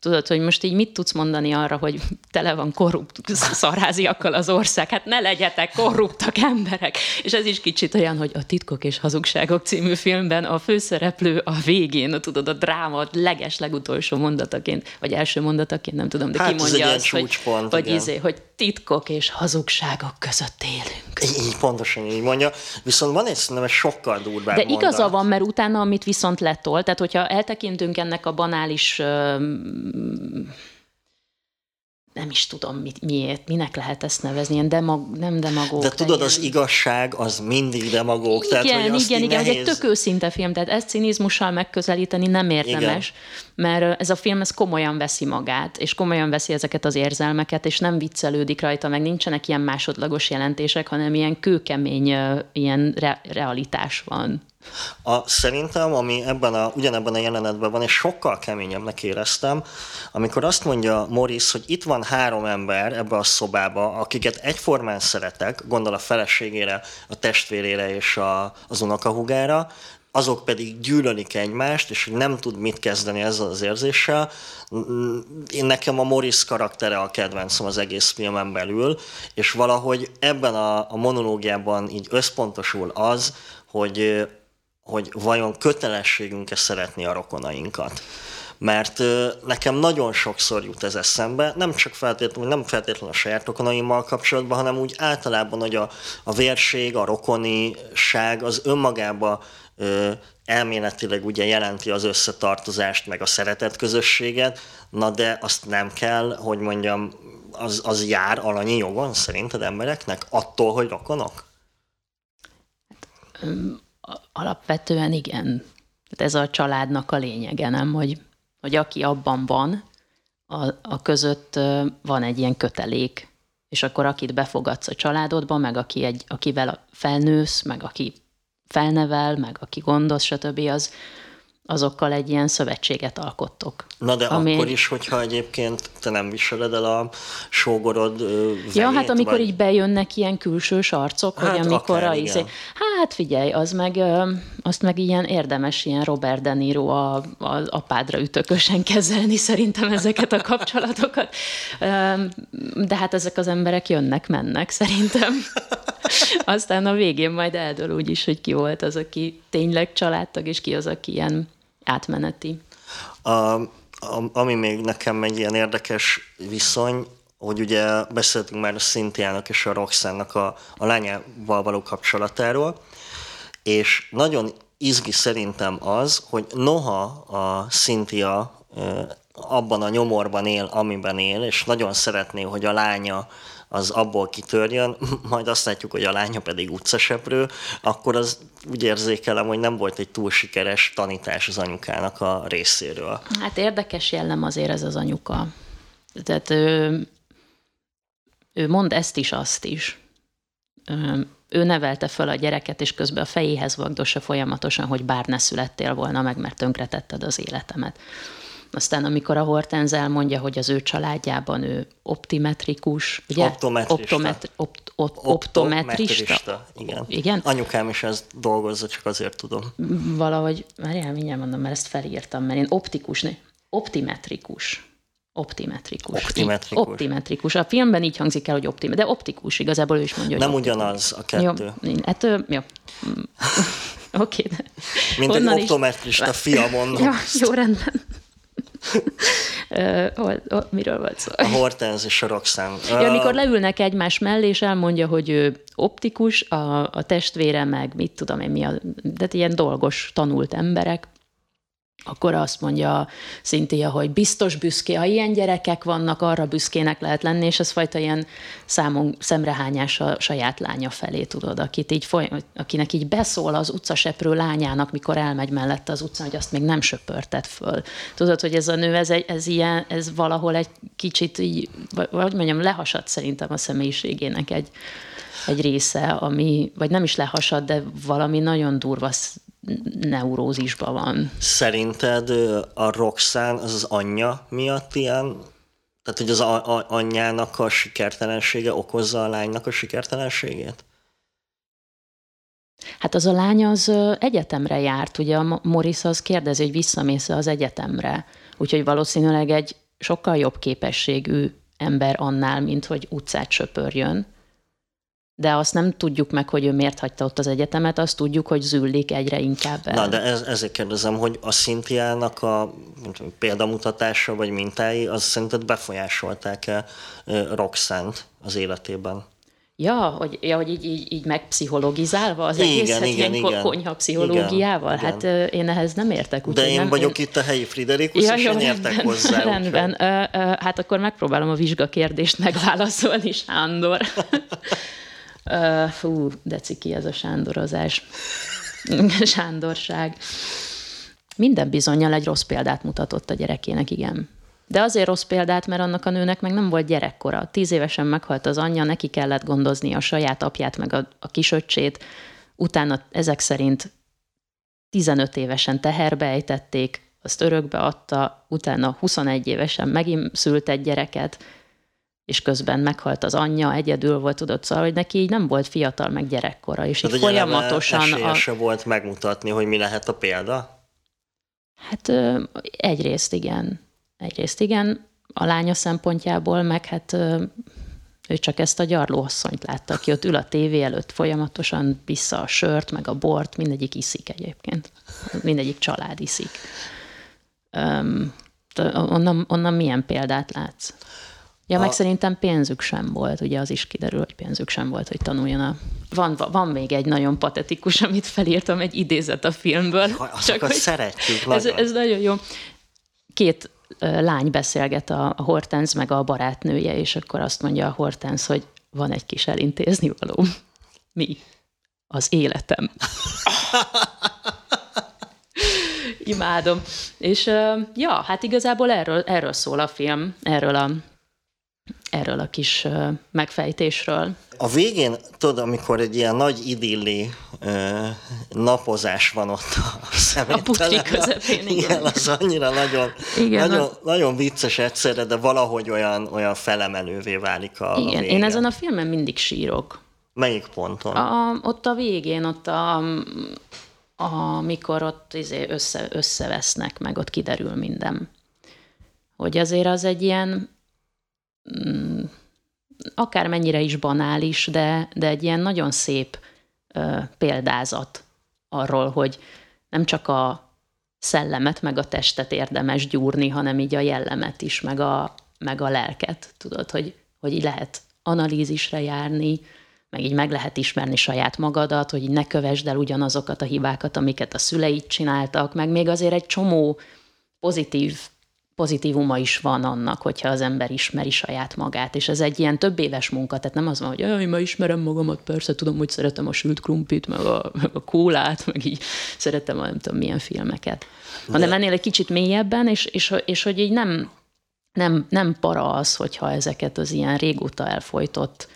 Tudod, hogy most így mit tudsz mondani arra, hogy tele van korrupt szarháziakkal az ország? Hát ne legyetek korruptak emberek. És ez is kicsit olyan, hogy a Titkok és hazugságok című filmben a főszereplő a végén, tudod, a dráma leges legutolsó mondataként, vagy első mondataként, nem tudom, de hát kimondja azt, hogy, hogy, igen. izé, hogy titkok és hazugságok között élünk. Így, pontosan így mondja. Viszont van egy szerintem sokkal durvább De igaza mondat. van, mert utána, amit viszont letol, tehát hogyha eltekintünk ennek a banális nem is tudom, mit, miért, minek lehet ezt nevezni, ilyen demag, nem demagóg. De tudod, ilyen... az igazság, az mindig demagóg. Igen, tehát, hogy igen, igen, nehéz... egy tök őszinte film, tehát ezt cinizmussal megközelíteni nem érdemes, igen. Mert ez a film ez komolyan veszi magát, és komolyan veszi ezeket az érzelmeket, és nem viccelődik rajta, meg nincsenek ilyen másodlagos jelentések, hanem ilyen kőkemény, ilyen re- realitás van. A, szerintem, ami ebben a, ugyanebben a jelenetben van, és sokkal keményebbnek éreztem, amikor azt mondja Morris, hogy itt van három ember ebbe a szobába, akiket egyformán szeretek, gondol a feleségére, a testvérére és a, az unokahúgára, azok pedig gyűlölik egymást, és hogy nem tud mit kezdeni ezzel az érzéssel. Én nekem a Morris karaktere a kedvencem az egész filmen belül, és valahogy ebben a, a monológiában így összpontosul az, hogy hogy vajon kötelességünk-e szeretni a rokonainkat. Mert nekem nagyon sokszor jut ez eszembe, nem csak feltétlenül, nem feltétlenül a saját rokonaimmal kapcsolatban, hanem úgy általában, hogy a, a vérség, a rokoniság az önmagában ö, elméletileg ugye jelenti az összetartozást, meg a szeretet közösséget, na de azt nem kell, hogy mondjam, az, az jár alanyi jogon szerinted embereknek attól, hogy rokonok? Alapvetően igen. Ez a családnak a lényege, nem? Hogy, hogy aki abban van, a, a között van egy ilyen kötelék, és akkor akit befogadsz a családodba, meg aki egy, akivel felnősz, meg aki felnevel, meg aki gondoz, stb. Az, azokkal egy ilyen szövetséget alkottok. Na de ami... akkor is, hogyha egyébként te nem viseled el a sógorod velét, Ja, hát amikor vagy... így bejönnek ilyen külsős arcok, hát hogy amikor akár, a izé... Hát figyelj, az meg, azt meg ilyen érdemes ilyen Robert De Niro a, a apádra ütökösen kezelni szerintem ezeket a kapcsolatokat. De hát ezek az emberek jönnek, mennek szerintem. Aztán a végén majd eldől úgy is, hogy ki volt az, aki tényleg családtag, és ki az, aki ilyen átmeneti. A, a, ami még nekem egy ilyen érdekes viszony, hogy ugye beszéltünk már a Cynthiának és a Roxanne-nak a, a lányával való kapcsolatáról, és nagyon izgi szerintem az, hogy noha a Cynthia abban a nyomorban él, amiben él, és nagyon szeretné, hogy a lánya az abból kitörjön, majd azt látjuk, hogy a lánya pedig utcaseprő, akkor az úgy érzékelem, hogy nem volt egy túl sikeres tanítás az anyukának a részéről. Hát érdekes jellem azért ez az anyuka. Tehát ő, ő mond ezt is, azt is. Ő nevelte föl a gyereket, és közben a fejéhez vagdossa folyamatosan, hogy bár ne születtél volna meg, mert tönkretetted az életemet. Aztán amikor a Hortense elmondja, hogy az ő családjában ő optimetrikus, ugye? Optometrista. Optometri, opt, opt, optometrista. Optometrista, igen. igen. Anyukám is ezt dolgozza, csak azért tudom. Valahogy, már mindjárt mondom, mert ezt felírtam, mert én optikus, ne, optimetrikus. Optimetrikus. Optimetrikus. Optimetrikus. A filmben így hangzik el, hogy optimetrikus, de optikus, igazából ő is mondja, hogy nem optikus. Ugyanaz a kettő. Jó, hát jó. Oké. Okay, mint egy optometrista is... fia mondom. Ja, jó, rendben. Uh, hol, hol, miről volt szó? A Hortense és a Roxanne. Ja, amikor leülnek egymás mellé, és elmondja, hogy ő optikus, a, a testvére meg, mit tudom én mi, a, de ilyen dolgos, tanult emberek, akkor azt mondja Cynthia, hogy biztos büszké, ha ilyen gyerekek vannak, arra büszkének lehet lenni, és ez fajta ilyen számon, szemrehányás a saját lánya felé, tudod, akit így foly, akinek így beszól az utcaseprő lányának, mikor elmegy mellette az utcán, hogy azt még nem söpörted föl. Tudod, hogy ez a nő, ez, egy, ez, ilyen, ez valahol egy kicsit így, vagy mondjam, lehasadt szerintem a személyiségének egy, egy része, ami, vagy nem is lehasadt, de valami nagyon durva neurózisban van. Szerinted a Roxanne az az anyja miatt ilyen? Tehát, hogy az a- a- anyjának a sikertelensége okozza a lánynak a sikertelenségét? Hát az a lány az egyetemre járt, ugye a Morris az kérdezi, hogy visszamész az egyetemre. Úgyhogy valószínűleg egy sokkal jobb képességű ember annál, mint hogy utcát söpörjön, de azt nem tudjuk meg, hogy ő miért hagyta ott az egyetemet, azt tudjuk, hogy züllik egyre inkább el. Na, de ez, ezért kérdezem, hogy a Cynthiának a példamutatása vagy mintái, az szerinted befolyásolták-e Roxanne-t az életében? Ja, hogy, ja, hogy így, így, így megpszichologizálva az igen, egészet, igen, ilyen igen. konyha pszichológiával? Igen, hát igen. én ehhez nem értek. De én nem, vagyok én... itt a helyi Friderikus, ja, és jó, én értek rendben, hozzá. Rendben. Ö, ö, hát akkor megpróbálom a vizsgakérdést megválaszolni, Sándor. ö, fú, de ciki ez a sándorozás. Sándorság. Minden bizonnyal egy rossz példát mutatott a gyerekének, igen. De azért rossz példát, mert annak a nőnek meg nem volt gyerekkora. Tíz évesen meghalt az anyja, neki kellett gondozni a saját apját, meg a, a kisöccsét. Utána ezek szerint tizenöt évesen teherbe ejtették, azt örökbe adta, utána huszonegy évesen megint szült egy gyereket, és közben meghalt az anyja, egyedül volt, tudod, szóval, hogy neki így nem volt fiatal, meg gyerekkora, és így folyamatosan... esélye se volt megmutatni, hogy mi lehet a példa? Hát egyrészt igen. Egyrészt igen, a lánya szempontjából, meg hát ő csak ezt a gyarlóasszonyt látta, aki ott ül a tévé előtt folyamatosan vissza a sört, meg a bort, mindegyik iszik egyébként. Mindegyik család iszik. Um, onnan, onnan milyen példát látsz? Ja, a... meg szerintem pénzük sem volt, ugye az is kiderül, hogy pénzük sem volt, hogy tanuljon a... Van, van még egy nagyon patetikus, amit felírtam, egy idézet a filmből. Ha, azokat csak, szeretjük ez, ez nagyon jó. Két lány beszélget, a, a Hortense meg a barátnője, és akkor azt mondja a Hortense, hogy van egy kis elintézni való. Mi? Az életem. Imádom. És ja, hát igazából erről, erről szól a film, erről a, erről a kis megfejtésről. A végén, tudod, amikor egy ilyen nagy idilli ö, napozás van ott a személytelen. A bukti közepén, igen. Igen, az annyira nagyon, igen, nagyon, az... nagyon vicces egyszerre, de valahogy olyan, olyan felemelővé válik a, igen, a vége. Én ezen a filmen mindig sírok. Melyik ponton? A, ott a végén, ott a... amikor ott izé össze, összevesznek, meg ott kiderül minden. Hogy azért az egy ilyen, mm, akármennyire is banális, de, de egy ilyen nagyon szép ö, példázat arról, hogy nem csak a szellemet, meg a testet érdemes gyúrni, hanem így a jellemet is, meg a, meg a lelket. Tudod, hogy, hogy így lehet analízisre járni, meg így meg lehet ismerni saját magadat, hogy így ne kövesd el ugyanazokat a hibákat, amiket a szüleid csináltak, meg még azért egy csomó pozitív, pozitívuma is van annak, hogyha az ember ismeri saját magát, és ez egy ilyen több éves munka, tehát nem az van, hogy én már ismerem magamat, persze tudom, hogy szeretem a sült krumplit, meg a, meg a kólát, meg így szeretem a nem tudom milyen filmeket. Hanem ennél egy kicsit mélyebben, és, és, és hogy így nem, nem, nem para az, hogyha ezeket az ilyen régóta elfojtott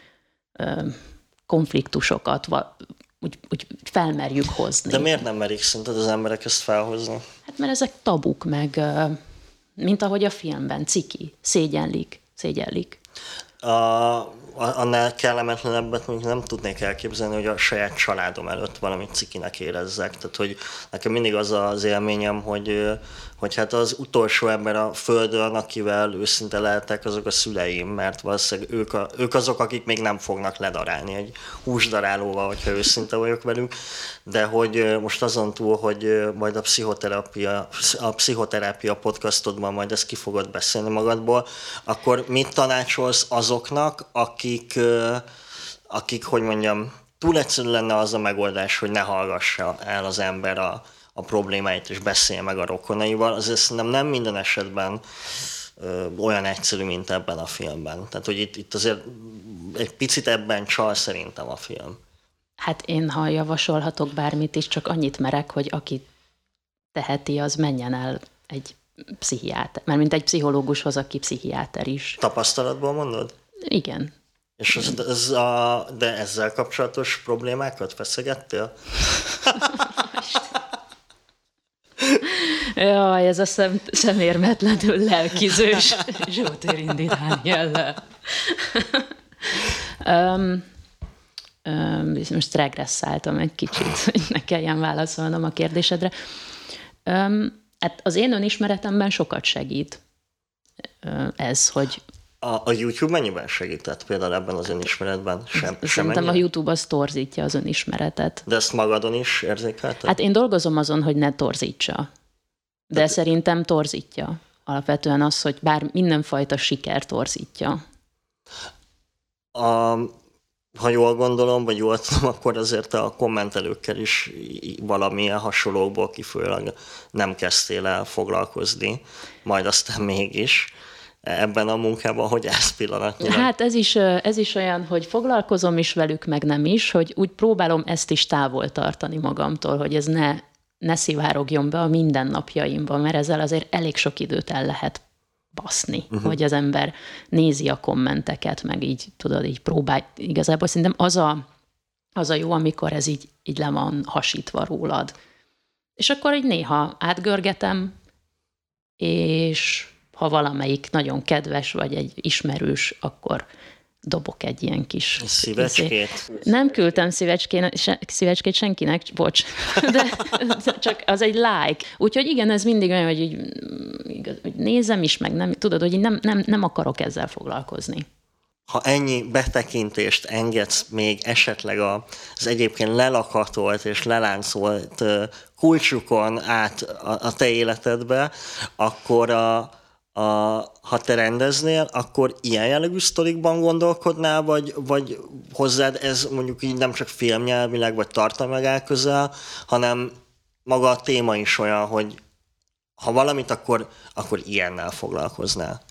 konfliktusokat úgy, úgy felmerjük hozni. De miért nem merik szerinted az emberek ezt felhozni? Hát mert ezek tabuk, meg mint ahogy a filmben, ciki, szégyenlik, szégyenlik. A, annál kellemetlenebbet mondjuk nem tudnék elképzelni, hogy a saját családom előtt valamit cikinek érezzek. Tehát, hogy nekem mindig az az élményem, hogy, hogy hát az utolsó ember a földön, akivel őszinte lehetek, azok a szüleim, mert valószínűleg ők, a, ők azok, akik még nem fognak ledarálni egy húsdarálóval, hogyha őszinte vagyok velük. De hogy most azon túl, hogy majd a pszichoterápia, a pszichoterápia podcastodban majd ezt ki fogod beszélni magadból, akkor mit tanácsolsz azoknak, akik, akik, hogy mondjam, túl egyszerű lenne az a megoldás, hogy ne hallgassa el az ember a, a problémáit, és beszélje meg a rokonaival, azért szerintem nem minden esetben ö, olyan egyszerű, mint ebben a filmben. Tehát, hogy itt, itt azért egy picit ebben csal szerintem a film. Hát én, ha javasolhatok bármit is, csak annyit merek, hogy aki teheti, az menjen el egy pszichiáter, mert mint egy pszichológushoz, aki pszichiáter is. Tapasztalatból mondod? Igen. És ez, ez a, de ezzel kapcsolatos problémákat feszegettél? Jaj, ez a szem, szemérmetlenül lelkizős Zsótér Indi Dániellel. um, um, most regresszáltam egy kicsit, hogy ne kelljen válaszolnom a kérdésedre. Um, hát az én önismeretemben sokat segít. ez, hogy... A, a YouTube mennyiben segített például ebben az önismeretben? Sem, Szerintem a YouTube az torzítja az önismeretet. De ezt magadon is érzékelted? Hát én dolgozom azon, hogy ne torzítsa. De Tehát... szerintem torzítja. Alapvetően az, hogy bár mindenfajta siker torzítja. A, ha jól gondolom, vagy jól tudom, akkor azért a kommentelőkkel is valamilyen hasonlókból kifolyólag nem kezdtél el foglalkozni, majd aztán mégis. Ebben a munkában, hogy ez pillanatnyilag? Hát ez is, ez is olyan, hogy foglalkozom is velük, meg nem is, hogy úgy próbálom ezt is távol tartani magamtól, hogy ez ne, ne szivárogjon be a mindennapjaimba, mert ezzel azért elég sok időt el lehet baszni, uh-huh. hogy az ember nézi a kommenteket, meg így, tudod, így próbál. Igazából szerintem az a, az a jó, amikor ez így, így le van hasítva rólad. És akkor így néha átgörgetem, és ha valamelyik nagyon kedves, vagy egy ismerős, akkor dobok egy ilyen kis... Szívecskét? Nem küldtem szívecskét, se, szívecskét senkinek, bocs, de csak az egy like. Úgyhogy igen, ez mindig olyan, hogy, így, hogy nézem is, meg nem, tudod, hogy nem, nem, nem akarok ezzel foglalkozni. Ha ennyi betekintést engedsz még esetleg az egyébként lelakatolt és leláncolt kulcsukon át a te életedbe, akkor a A, ha te rendeznél, akkor ilyen jellegű sztorikban gondolkodnál, vagy, vagy hozzád ez mondjuk így nem csak filmnyelvileg, vagy tartalmilag áll közel, hanem maga a téma is olyan, hogy ha valamit, akkor, akkor ilyennel foglalkoznál.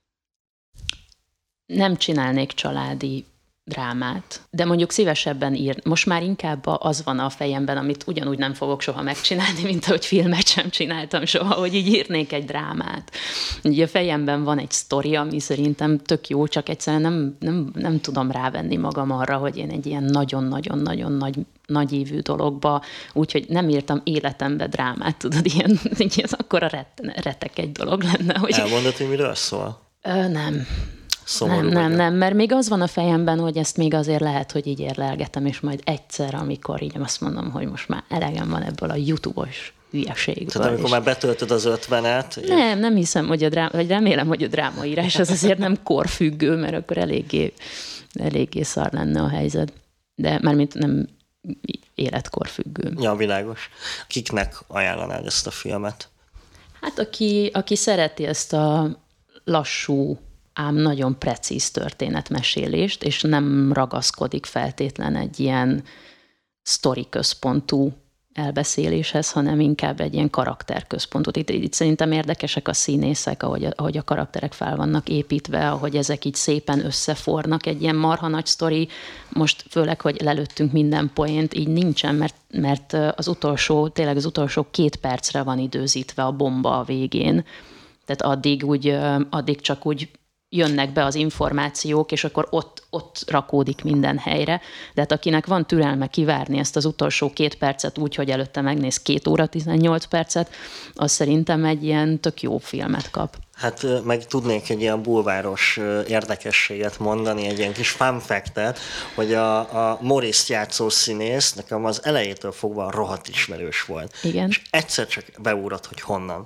Nem csinálnék családi drámát, de mondjuk szívesebben ír. Most már inkább az van a fejemben, amit ugyanúgy nem fogok soha megcsinálni, mint ahogy filmet sem csináltam soha, hogy így írnék egy drámát. Ugye a fejemben van egy sztori, ami szerintem tök jó, csak egyszerűen nem, nem, nem tudom rávenni magam arra, hogy én egy ilyen nagyon-nagyon-nagyon nagy, nagy évű dologba, úgyhogy nem írtam életembe drámát, tudod, ilyen, ilyen akkora ret, retek egy dolog lenne. Hogy... Elmondod, hogy miről szól? Ö, nem. Szomorú nem, nem, vagyok. nem, mert még az van a fejemben, hogy ezt még azért lehet, hogy így érlelgetem, és majd egyszer, amikor így azt mondom, hogy most már elegem van ebből a YouTube-os hülyeségből. Tehát amikor és... már betöltöd az ötvenet... Nem, nem hiszem, hogy a dráma, vagy remélem, hogy a drámaírás az azért nem korfüggő, mert akkor eléggé, eléggé szar lenne a helyzet. De mármint nem életkorfüggő. Ja, világos. Kiknek ajánlanád ezt a filmet? Hát aki, aki szereti ezt a lassú, ám nagyon precíz történetmesélést, és nem ragaszkodik feltétlen egy ilyen sztori központú elbeszéléshez, hanem inkább egy ilyen karakterközpontú. Itt, itt szerintem érdekesek a színészek, ahogy a, ahogy a karakterek fel vannak építve, ahogy ezek így szépen összefornak. Egy ilyen marha nagy sztori, most főleg, hogy lelőttünk minden poént, így nincsen, mert, mert az utolsó, tényleg az utolsó két percre van időzítve a bomba a végén. Tehát addig, úgy, addig csak úgy jönnek be az információk, és akkor ott, ott rakódik minden helyre. De hát akinek van türelme kivárni ezt az utolsó két percet úgy, hogy előtte megnéz két óra tizennyolc percet, az szerintem egy ilyen tök jó filmet kap. Hát meg tudnék egy ilyen bulváros érdekességet mondani, egy ilyen kis fun fact-et, hogy a, a Morris játszó színész nekem az elejétől fogva rohadt ismerős volt. Igen. És egyszer csak beúrott, hogy honnan.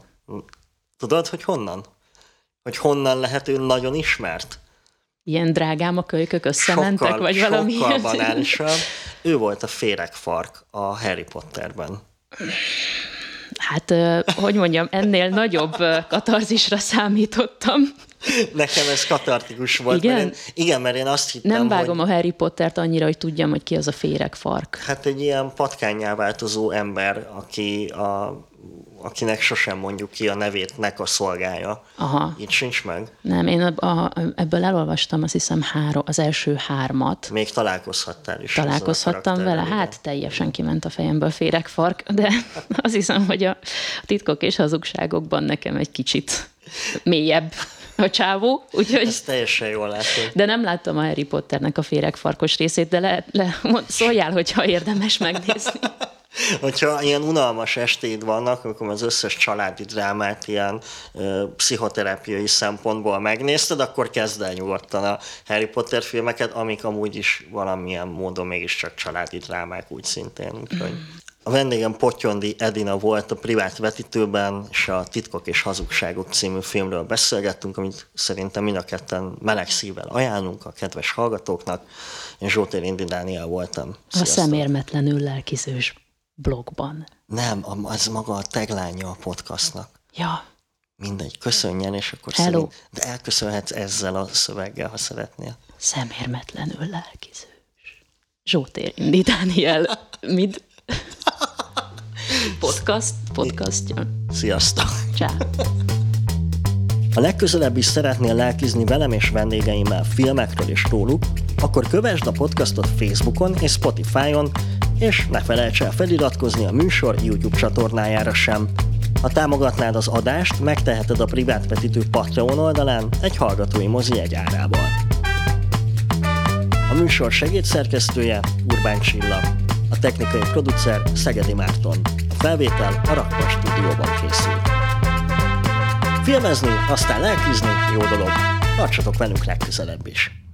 Tudod, hogy honnan? Hogy honnan lehet ő nagyon ismert? Ilyen drágám a kölykök összementek, sokkal, vagy valami? Sokkal banálisabb. Ő volt a féregfark a Harry Potterben. Hát, hogy mondjam, ennél nagyobb katarzisra számítottam. Nekem ez katartikus volt. Igen? Mert én, igen, mert én azt hittem, Nem vágom hogy... a Harry Pottert annyira, hogy tudjam, hogy ki az a féregfark. Hát egy ilyen patkánnyá változó ember, aki a, akinek sosem mondjuk ki a nevétnek a szolgája. Aha. Így sincs meg? Nem, én a, a, ebből elolvastam azt hiszem három, az első hármat. Még találkozhattál is. Találkozhattam vele? Hát teljesen kiment a fejemből féregfark, de azt hiszem, hogy a titkok és hazugságokban nekem egy kicsit mélyebb a csávó, úgyhogy... Ez teljesen jól látod. De nem láttam a Harry Potternek a féregfarkos részét, de le, le, szóljál, hogyha érdemes megnézni. Hogyha ilyen unalmas estéd vannak, amikor az összes családi drámát ilyen ö, pszichoterápiai szempontból megnézted, akkor kezd el nyugodtan a Harry Potter filmeket, amik amúgy is valamilyen módon mégiscsak családi drámák úgy szintén. Úgyhogy... A vendégem Pottyondi Edina volt a Privát Vetítőben, és a Titkok és hazugságok című filmről beszélgettünk, amit szerintem mind a ketten meleg szívvel ajánlunk a kedves hallgatóknak. Én Zsótér Indi Dániel voltam. Sziasztok. A szemérmetlenül lelkizős blogban. Nem, az maga a tagline a podcastnak. Ja. Mindegy, köszönjen, és akkor Hello. szerint, de elköszönhetsz ezzel a szöveggel, ha szeretnél. Szemérmetlenül lelkizős. Zsótér Indi Dániel. Mit? Podcast, podcastja. Sziasztok! Csá! Ha legközelebb is szeretnél lelkizni velem és vendégeimmel filmekről és róluk, akkor kövesd a podcastot Facebookon és Spotify-on, és ne felejts el feliratkozni a műsor YouTube csatornájára sem. Ha támogatnád az adást, megteheted a Privát Vetítő Patreon oldalán egy hallgatói mozi egy árával. A műsor segédszerkesztője Urbán Csilla, a technikai producer Szegedi Márton. A felvétel a Rakpa stúdióban készült. Filmezni, aztán lelkizni, jó dolog. Tartsatok velünk legközelebb is.